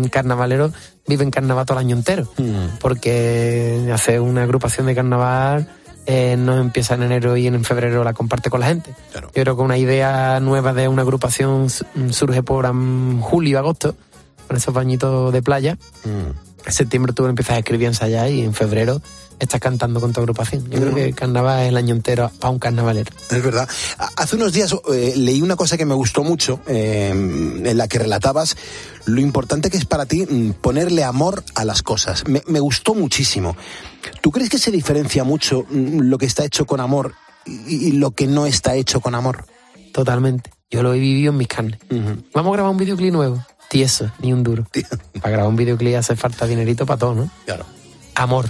vive en carnaval todo el año entero, porque hace una agrupación de carnaval no empieza en enero y en febrero la comparte con la gente. Claro. Yo creo que una idea nueva de una agrupación surge por julio, agosto, con esos bañitos de playa. En septiembre tú empiezas a escribir, ensayar, y en febrero estás cantando con tu agrupación. Yo creo que el carnaval es el año entero para un carnavalero. Es verdad. Hace unos días leí una cosa que me gustó mucho, en la que relatabas lo importante que es para ti ponerle amor a las cosas. Me gustó muchísimo. ¿Tú crees que se diferencia mucho lo que está hecho con amor y lo que no está hecho con amor? Totalmente. Yo lo he vivido en mis carnes. Vamos a grabar un videoclip nuevo. Tieso, ni un duro. Para grabar un videoclip hace falta dinerito para todo, ¿no? Claro. Amor.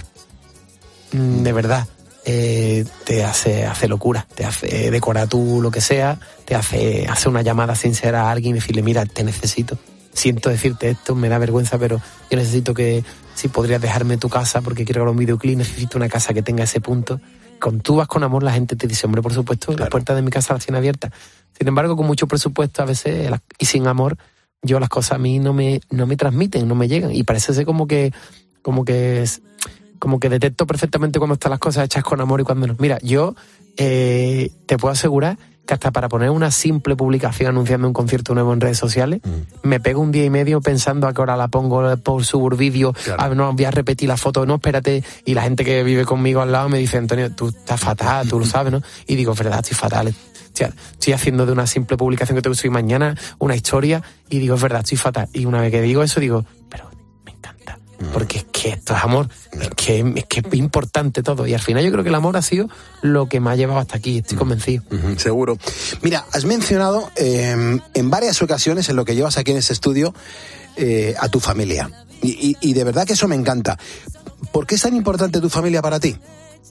De verdad. Te hace locura. Te hace decorar tú lo que sea. Te hace una llamada sincera a alguien y decirle, mira, te necesito. Siento decirte esto, me da vergüenza, pero yo necesito que, si podrías dejarme tu casa porque quiero grabar un videoclip, necesito una casa que tenga ese punto. Cuando tú vas con amor, la gente te dice, hombre, por supuesto, claro, las puertas de mi casa las tiene abiertas. Sin embargo, con mucho presupuesto a veces, y sin amor, yo las cosas a mí no me transmiten, no me llegan. Y parece ser como que detecto perfectamente cuando están las cosas hechas con amor y cuando no. Mira, yo te puedo asegurar que hasta para poner una simple publicación anunciando un concierto nuevo en redes sociales, me pego un día y medio pensando a qué hora la pongo por Suburbidio, claro. No voy a repetir la foto, no, espérate, y la gente que vive conmigo al lado me dice, Antonio, tú estás fatal, tú lo sabes, ¿no? Y digo, es verdad, estoy fatal. Estoy haciendo de una simple publicación que tengo que subir mañana una historia y digo, es verdad, estoy fatal. Y una vez que digo eso, digo, pero me encanta, porque es que esto es amor, es que es importante todo. Y al final yo creo que el amor ha sido lo que me ha llevado hasta aquí, estoy convencido. Seguro. Mira, has mencionado en varias ocasiones en lo que llevas aquí en este estudio a tu familia. Y de verdad que eso me encanta. ¿Por qué es tan importante tu familia para ti?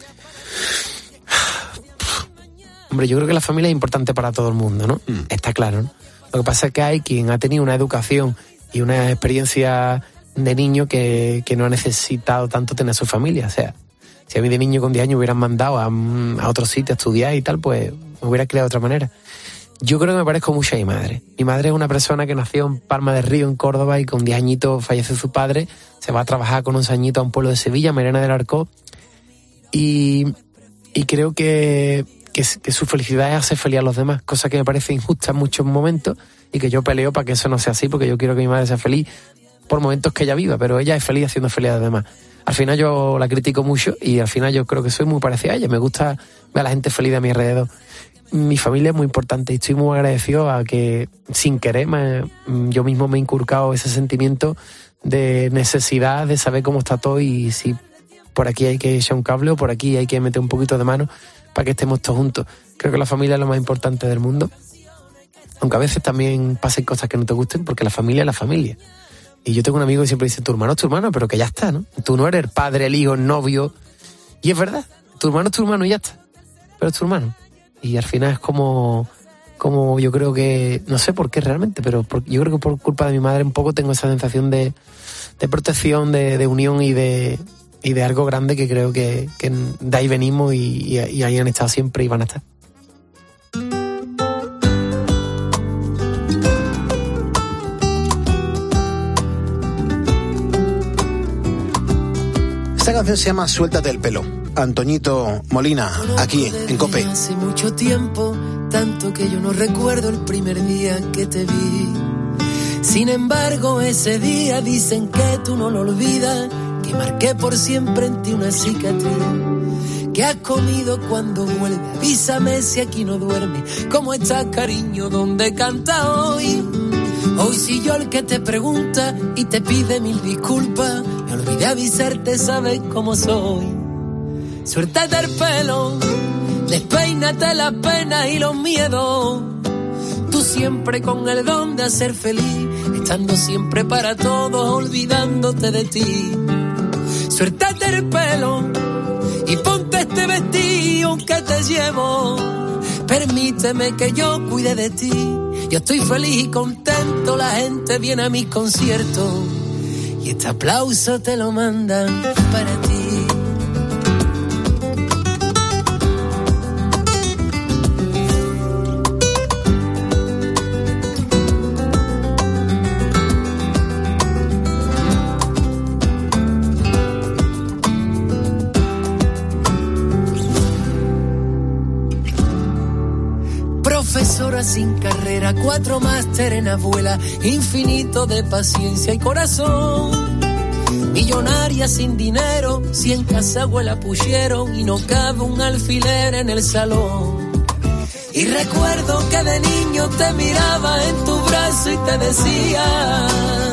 Hombre, yo creo que la familia es importante para todo el mundo, ¿no? Está claro, ¿no? Lo que pasa es que hay quien ha tenido una educación y una experiencia de niño que no ha necesitado tanto tener a su familia. O sea, si a mí de niño con 10 años me hubieran mandado a otro sitio a estudiar y tal, pues me hubiera creado de otra manera. Yo creo que me parezco mucho a mi madre. Mi madre es una persona que nació en Palma del Río, en Córdoba, y con 10 añitos fallece su padre. Se va a trabajar con 11 añitos a un pueblo de Sevilla, Mairena del Arcó. Y creo que su felicidad es hacer feliz a los demás, cosa que me parece injusta en muchos momentos y que yo peleo para que eso no sea así, porque yo quiero que mi madre sea feliz por momentos que ella viva, pero ella es feliz haciendo feliz a los demás. Al final yo la critico mucho y al final yo creo que soy muy parecida a ella, me gusta ver a la gente feliz a mi alrededor. Mi familia es muy importante y estoy muy agradecido a que sin querer yo mismo me he inculcado ese sentimiento de necesidad de saber cómo está todo y si por aquí hay que echar un cable o por aquí hay que meter un poquito de mano para que estemos todos juntos. Creo que la familia es lo más importante del mundo, aunque a veces también pasen cosas que no te gusten, porque la familia es la familia. Y yo tengo un amigo que siempre dice, tu hermano es tu hermano, pero que ya está, ¿no? Tú no eres el padre, el hijo, el novio, y es verdad, tu hermano es tu hermano y ya está, pero es tu hermano. Y al final es como yo creo que, no sé por qué realmente, pero yo creo que por culpa de mi madre un poco tengo esa sensación de protección, de unión y de algo grande que creo que de ahí venimos y ahí han estado siempre y van a estar. Esta canción se llama Suéltate el pelo. Antoñito Molina, aquí en COPE. Hace mucho tiempo, tanto que yo no recuerdo el primer día que te vi. Sin embargo, ese día dicen que tú no lo olvidas, que marqué por siempre en ti una cicatriz. ¿Qué has comido cuando vuelve? Avísame si aquí no duerme. ¿Cómo está, cariño? ¿Dónde canta hoy? Hoy soy yo el que te pregunta y te pide mil disculpas. Me olvidé avisarte, sabes cómo soy. Suéltate el pelo, despeínate las penas y los miedos. Tú siempre con el don de hacer feliz, estando siempre para todos, olvidándote de ti. Suéltate el pelo y ponte este vestido que te llevo. Permíteme que yo cuide de ti. Yo estoy feliz y contento, la gente viene a mis conciertos y este aplauso te lo mandan para ti. Profesora sin carrera, 4 máster en abuela, infinito de paciencia y corazón. Millonaria sin dinero, si en casa abuela pusieron y no cabe un alfiler en el salón. Y recuerdo que de niño te miraba en tu brazo y te decía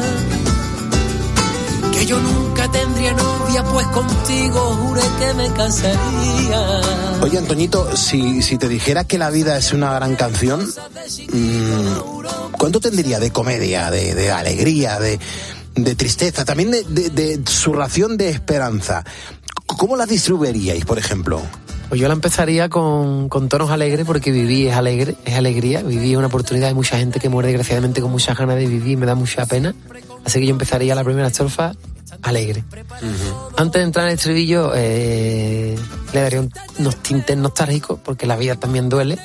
que yo nunca tendría novia, pues contigo juré que me casaría. Oye, Antoñito, si te dijera que la vida es una gran canción, ¿cuánto tendría de comedia, de alegría, de tristeza, también de su ración de esperanza? ¿Cómo la distribuiríais, por ejemplo? Pues yo la empezaría con tonos alegres, porque vivir es alegre, es alegría. Vivir es una oportunidad, hay mucha gente que muere desgraciadamente con muchas ganas de vivir, me da mucha pena. Así que yo empezaría la primera estrofa alegre. Uh-huh. Antes de entrar en el estribillo, le daría unos tintes nostálgicos, porque la vida también duele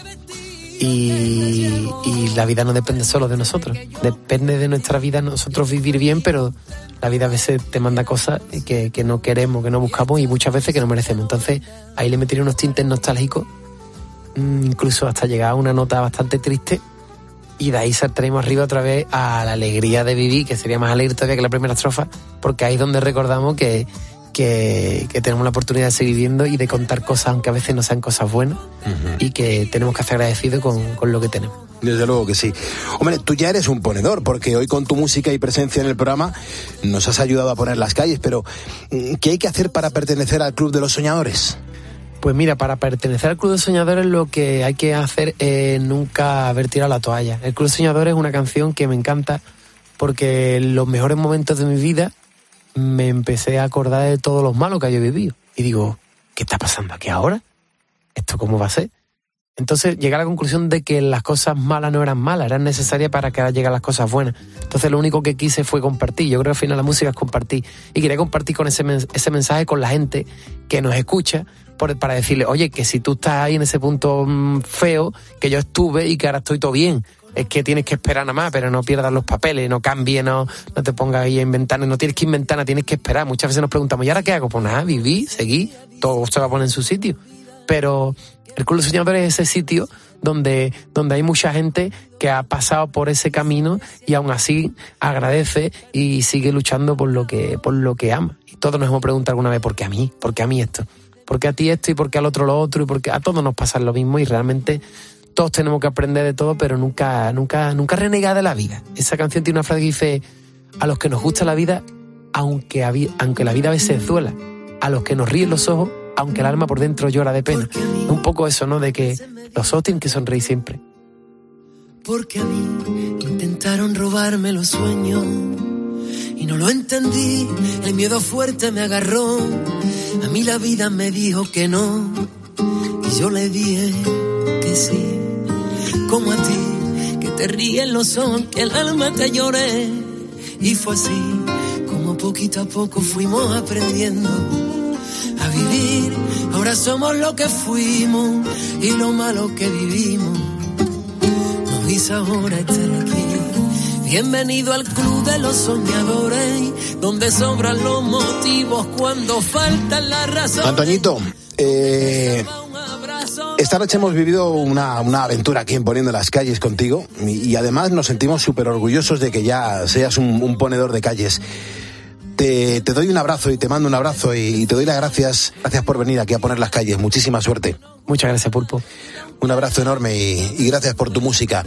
y la vida no depende solo de nosotros. Depende de nuestra vida nosotros vivir bien, pero la vida a veces te manda cosas que no queremos, que no buscamos y muchas veces que no merecemos. Entonces ahí le metería unos tintes nostálgicos, incluso hasta llegar a una nota bastante triste, y de ahí saltaremos arriba otra vez a la alegría de vivir, que sería más alegre todavía que la primera estrofa, porque ahí es donde recordamos que tenemos la oportunidad de seguir viviendo y de contar cosas, aunque a veces no sean cosas buenas, uh-huh, y que tenemos que estar agradecidos con lo que tenemos. Desde luego que sí. Hombre, tú ya eres un ponedor, porque hoy con tu música y presencia en el programa nos has ayudado a poner las calles, pero ¿qué hay que hacer para pertenecer al Club de los Soñadores? Pues mira, para pertenecer al Club de Soñadores lo que hay que hacer es nunca haber tirado la toalla. El Club de Soñadores es una canción que me encanta porque en los mejores momentos de mi vida me empecé a acordar de todos los malos que había vivido. Y digo, ¿qué está pasando aquí ahora? ¿Esto cómo va a ser? Entonces llegué a la conclusión de que las cosas malas no eran malas, eran necesarias para que ahora lleguen las cosas buenas. Entonces lo único que quise fue compartir. Yo creo que al final la música es compartir. Y quería compartir con ese mensaje con la gente que nos escucha, para decirle, oye, que si tú estás ahí en ese punto feo, que yo estuve y que ahora estoy todo bien. Es que tienes que esperar nada más, pero no pierdas los papeles, no cambies, no te pongas ahí a inventar, no tienes que inventar, no tienes que esperar. Muchas veces nos preguntamos, ¿y ahora qué hago? Pues nada, vivir, seguir, todo se va a poner en su sitio. Pero el Club de Soñadores es ese sitio donde hay mucha gente que ha pasado por ese camino y aún así agradece y sigue luchando por lo que ama. Y todos nos hemos preguntado alguna vez, ¿por qué a mí? ¿Por qué a mí esto? ¿Por qué a ti esto y por qué al otro lo otro? Y porque a todos nos pasa lo mismo y realmente todos tenemos que aprender de todo, pero nunca renegar de la vida. Esa canción tiene una frase que dice, a los que nos gusta la vida, aunque la vida a veces duela, a los que nos ríen los ojos, aunque el alma por dentro llora de pena. Un poco eso, ¿no? De que los ojos tienen que sonreír siempre. Porque a mí intentaron robarme los sueños y no lo entendí, el miedo fuerte me agarró. A mí la vida me dijo que no y yo le dije que sí. Como a ti, que te ríen los ojos, que el alma te llore. Y fue así como poquito a poco fuimos aprendiendo a vivir. Ahora somos lo que fuimos y lo malo que vivimos nos hizo ahora estar aquí Bienvenido al club de los soñadores, donde sobran los motivos cuando faltan las razones. Antoñito, esta noche hemos vivido una aventura aquí en Poniendo las Calles contigo y además nos sentimos súper orgullosos de que ya seas un ponedor de calles. Te doy un abrazo y te mando un abrazo y te doy las gracias. Gracias por venir aquí a poner las calles. Muchísima suerte. Muchas gracias, Pulpo. Un abrazo enorme y gracias por tu música.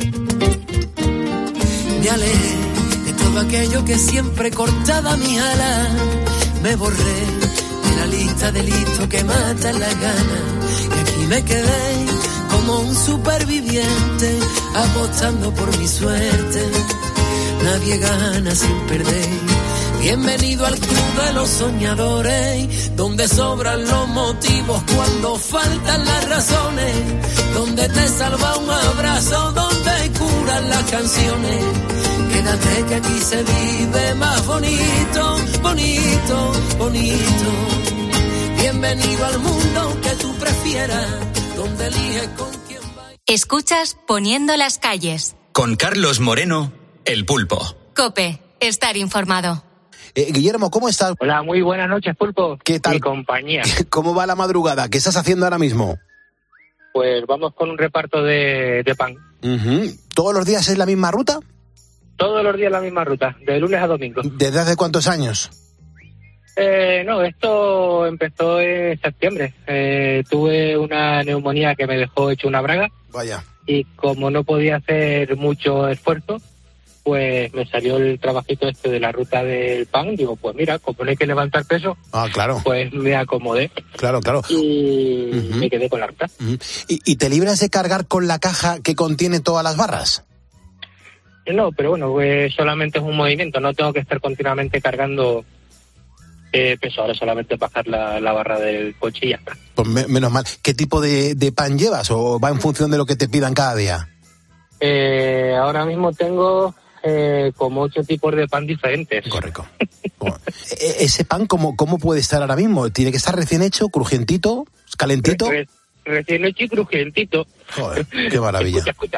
Me alejé de todo aquello que siempre cortaba mi ala. Me borré de la lista de delitos que matan la gana. Y aquí me quedé como un superviviente, apostando por mi suerte. Nadie gana sin perder. Bienvenido al club de los soñadores, donde sobran los motivos cuando faltan las razones, donde te salva un abrazo, donde curan las canciones. Quédate que aquí se vive más bonito, bonito, bonito. Bienvenido al mundo que tú prefieras, donde eliges con quién va. Escuchas Poniendo las Calles. Con Carlos Moreno, El Pulpo. COPE, estar informado. Guillermo, ¿cómo estás? Hola, muy buenas noches, Pulpo. ¿Qué tal? Mi compañía. ¿Cómo va la madrugada? ¿Qué estás haciendo ahora mismo? Pues vamos con un reparto de pan. Uh-huh. ¿Todos los días es la misma ruta? Todos los días la misma ruta, de lunes a domingo. ¿Desde hace cuántos años? No, esto empezó en septiembre. Tuve una neumonía que me dejó hecho una braga. Vaya. Y como no podía hacer mucho esfuerzo, pues me salió el trabajito de la ruta del pan. Digo, pues mira, como no hay que levantar peso, claro, pues me acomodé. Claro. Y me quedé con la ruta. Uh-huh. ¿Y te libras de cargar con la caja que contiene todas las barras? No, pero bueno, pues solamente es un movimiento, no tengo que estar continuamente cargando peso, ahora solamente bajar la barra del coche y ya está. Pues menos mal. ¿Qué tipo de pan llevas o va en función de lo que te pidan cada día? Ahora mismo tengo como 8 tipos de pan diferentes. Correcto. ¿Ese pan cómo puede estar ahora mismo? ¿Tiene que estar recién hecho, crujientito, calentito? Recién hecho y crujientito. Joder, qué maravilla. Escucha.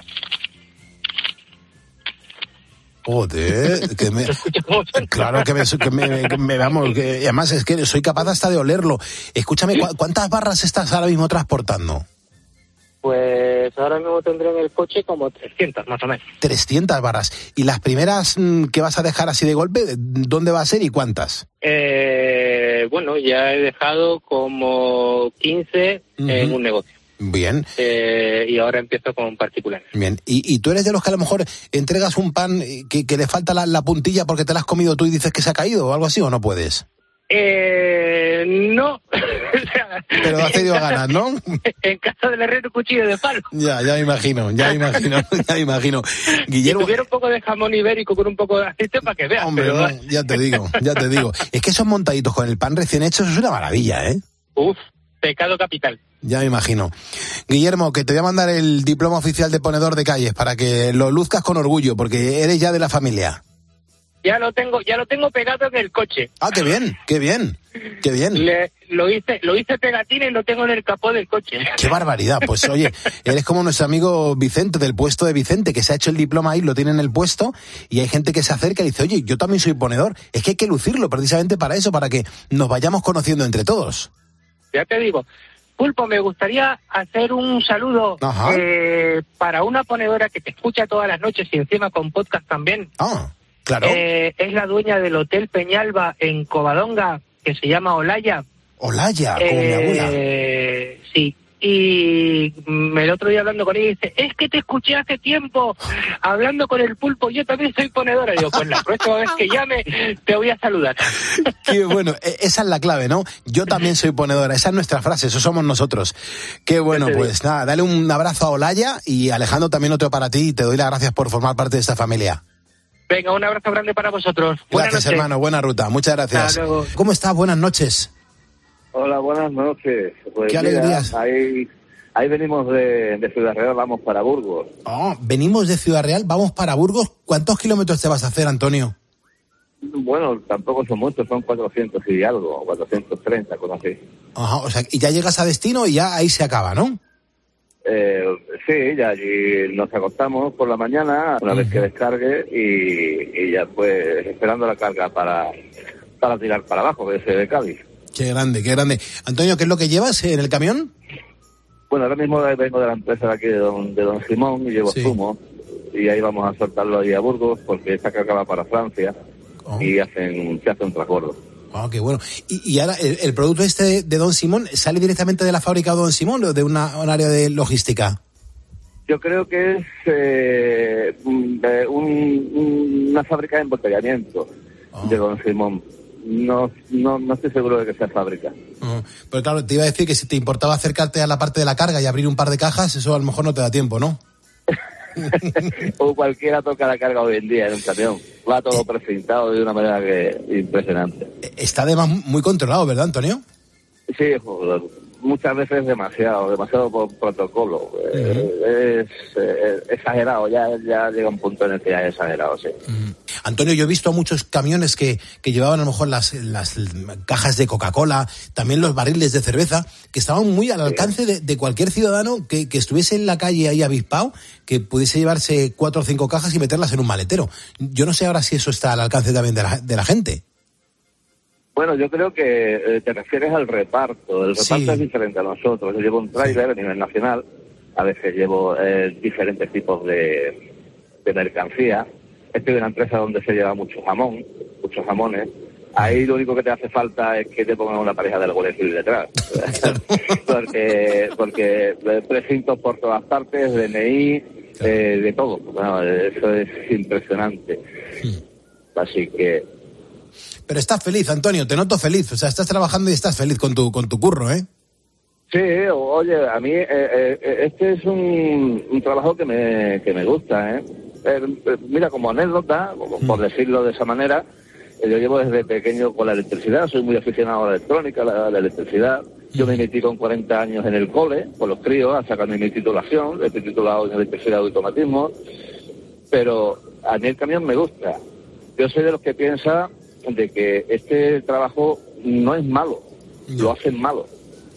Joder, que me... Claro que me vamos, que además es que soy capaz hasta de olerlo. Escúchame, ¿cuántas barras estás ahora mismo transportando? Pues ahora mismo tendré en el coche como 300, más o menos. 300 barras. ¿Y las primeras que vas a dejar así de golpe, dónde va a ser y cuántas? Bueno, ya he dejado como 15 en un negocio. Bien. Y ahora empiezo con particulares. Bien. ¿Y tú eres de los que a lo mejor entregas un pan que le falta la puntilla porque te la has comido tú y dices que se ha caído o algo así, o no puedes? No. Pero has tenido ganas, ¿no? En casa del herrero, cuchillo de palo. Ya me imagino. Guillermo... Si tuviera un poco de jamón ibérico con un poco de aceite para que veas. Hombre, pero... no, ya te digo. Es que esos montaditos con el pan recién hecho, eso es una maravilla, ¿eh? Uf, pecado capital. Ya me imagino. Guillermo, que te voy a mandar el diploma oficial de ponedor de calles para que lo luzcas con orgullo, porque eres ya de la familia. Ya lo tengo pegado en el coche. Ah, qué bien. Lo hice pegatina y lo tengo en el capó del coche. Qué barbaridad. Pues oye, eres como nuestro amigo Vicente, del puesto de Vicente, que se ha hecho el diploma ahí, lo tiene en el puesto, y hay gente que se acerca y dice, oye, yo también soy ponedor. Es que hay que lucirlo precisamente para eso, para que nos vayamos conociendo entre todos. Ya te digo. Pulpo, me gustaría hacer un saludo para una ponedora que te escucha todas las noches y encima con podcast también. Ah, claro. Es la dueña del Hotel Peñalba en Covadonga, que se llama Olaya. Olaya, como mi abuela. Sí. Y el otro día hablando con ella dice, es que te escuché hace tiempo hablando con el Pulpo, yo también soy ponedora. Digo, pues la próxima vez que llame te voy a saludar. Qué bueno, esa es la clave, ¿no? Yo también soy ponedora, esa es nuestra frase, eso somos nosotros. Qué bueno, pues nada, dale un abrazo a Olaya y Alejandro también otro para ti y te doy las gracias por formar parte de esta familia. Venga, un abrazo grande para vosotros. Gracias, hermano, buena ruta, muchas gracias. Hasta luego. ¿Cómo estás? Buenas noches. Hola, buenas noches. Pues qué alegrías. Ahí venimos de Ciudad Real, vamos para Burgos. Venimos de Ciudad Real, vamos para Burgos. ¿Cuántos kilómetros te vas a hacer, Antonio? Bueno, tampoco son muchos, son 400 y algo, 430, cosas así. Ajá, o sea, y ya llegas a destino y ya ahí se acaba, ¿no? Sí, ya allí nos acostamos por la mañana, una vez que descargue, y ya pues esperando la carga para tirar para abajo, que es de Cádiz. Qué grande, qué grande. Antonio, ¿qué es lo que llevas en el camión? Bueno, ahora mismo vengo de la empresa de aquí de don Simón y llevo zumo, y ahí vamos a soltarlo ahí a Burgos, porque esta carga va para Francia y se hace un transbordo. Oh, qué bueno. Y ahora, ¿el producto este de don Simón sale directamente de la fábrica de don Simón o de un área de logística? Yo creo que es una fábrica de embotellamiento de don Simón. No estoy seguro de que sea fábrica. Pero claro, te iba a decir que si te importaba acercarte a la parte de la carga y abrir un par de cajas, eso a lo mejor no te da tiempo, ¿no? O cualquiera toca la carga hoy en día en un camión. Va todo precintado de una manera que impresionante. Está además muy controlado, ¿verdad, Antonio? Sí, joder, muchas veces demasiado por protocolo. Es exagerado, ya llega un punto en el que ya es exagerado, sí. Antonio, yo he visto muchos camiones que llevaban a lo mejor las cajas de Coca-Cola, también los barriles de cerveza, que estaban muy al alcance de cualquier ciudadano que estuviese en la calle ahí avispado, que pudiese llevarse 4 o 5 cajas y meterlas en un maletero. Yo no sé ahora si eso está al alcance también de la gente. Bueno, yo creo que te refieres al reparto. El reparto es diferente a nosotros. Yo llevo un tráiler a nivel nacional, a veces llevo diferentes tipos de mercancía. Estoy en una empresa donde se lleva muchos jamones. Ahí lo único que te hace falta es que te pongan una pareja de Guardia Civil detrás. porque precintos por todas partes, DNI, de todo. Bueno, eso es impresionante. Así que... Pero estás feliz, Antonio, te noto feliz. O sea, estás trabajando y estás feliz con tu curro, ¿eh? Sí, oye, a mí este es un trabajo que me gusta, ¿eh? Mira, como anécdota, por decirlo de esa manera, yo llevo desde pequeño con la electricidad, soy muy aficionado a la electrónica, a la electricidad. Yo me metí con 40 años en el cole, con los críos, a sacarme mi titulación, estoy titulado en electricidad y automatismo, pero a mí el camión me gusta. Yo soy de los que piensa de que este trabajo no es malo, lo hacen malo.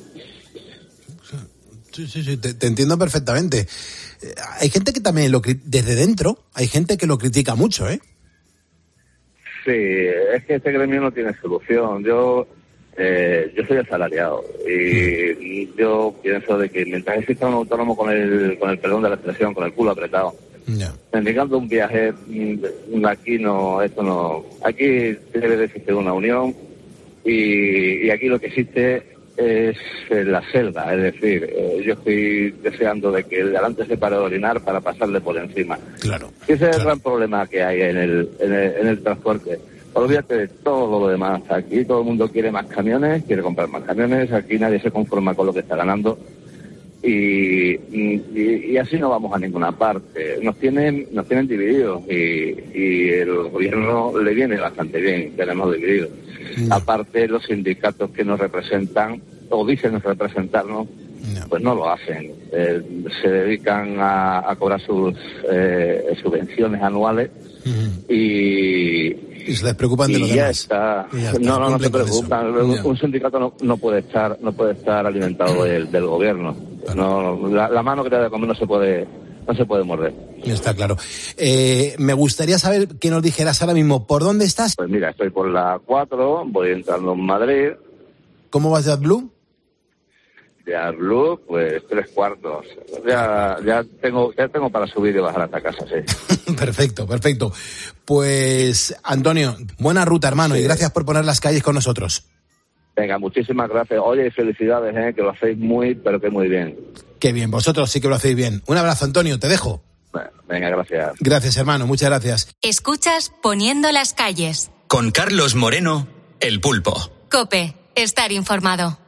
Sí, te entiendo perfectamente. Hay gente que también desde dentro, hay gente que lo critica mucho, ¿eh? Sí, es que este gremio no tiene solución. Yo soy asalariado y yo pienso de que mientras exista un autónomo con el perdón de la expresión, con el culo apretado, indicando un viaje, aquí aquí debe de existir una unión y aquí lo que existe es la selva, es decir, yo estoy deseando de que el de adelante se pare de orinar para pasarle por encima. Claro. Ese es el gran problema que hay en el transporte. Olvídate de todo lo demás. Aquí todo el mundo quiere más camiones, quiere comprar más camiones, aquí nadie se conforma con lo que está ganando y así no vamos a ninguna parte. Nos tienen divididos y el gobierno le viene bastante bien, tenemos divididos. Aparte, los sindicatos que nos representan, o dicen representarnos, pues no lo hacen. Se dedican a cobrar sus subvenciones anuales y se les preocupan de lo demás. No se preocupan. Un sindicato no puede estar alimentado del gobierno. La mano que te da de comer no se puede morder. Está claro. Me gustaría saber que nos dijeras ahora mismo, ¿por dónde estás? Pues mira, estoy por la 4, voy entrando en Madrid. ¿Cómo vas de AdBlue? De AdBlue, pues 3/4. Ya tengo para subir y bajar hasta casa, sí. Perfecto. Pues, Antonio, buena ruta, hermano, y gracias por poner las calles con nosotros. Venga, muchísimas gracias. Oye, felicidades, que lo hacéis pero que muy bien. Qué bien, vosotros sí que lo hacéis bien. Un abrazo, Antonio, te dejo. Venga, gracias. Gracias, hermano, muchas gracias. Escuchas Poniendo las calles. Con Carlos Moreno, El Pulpo. COPE, estar informado.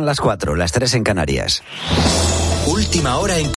las 4, las 3 en Canarias. Última hora en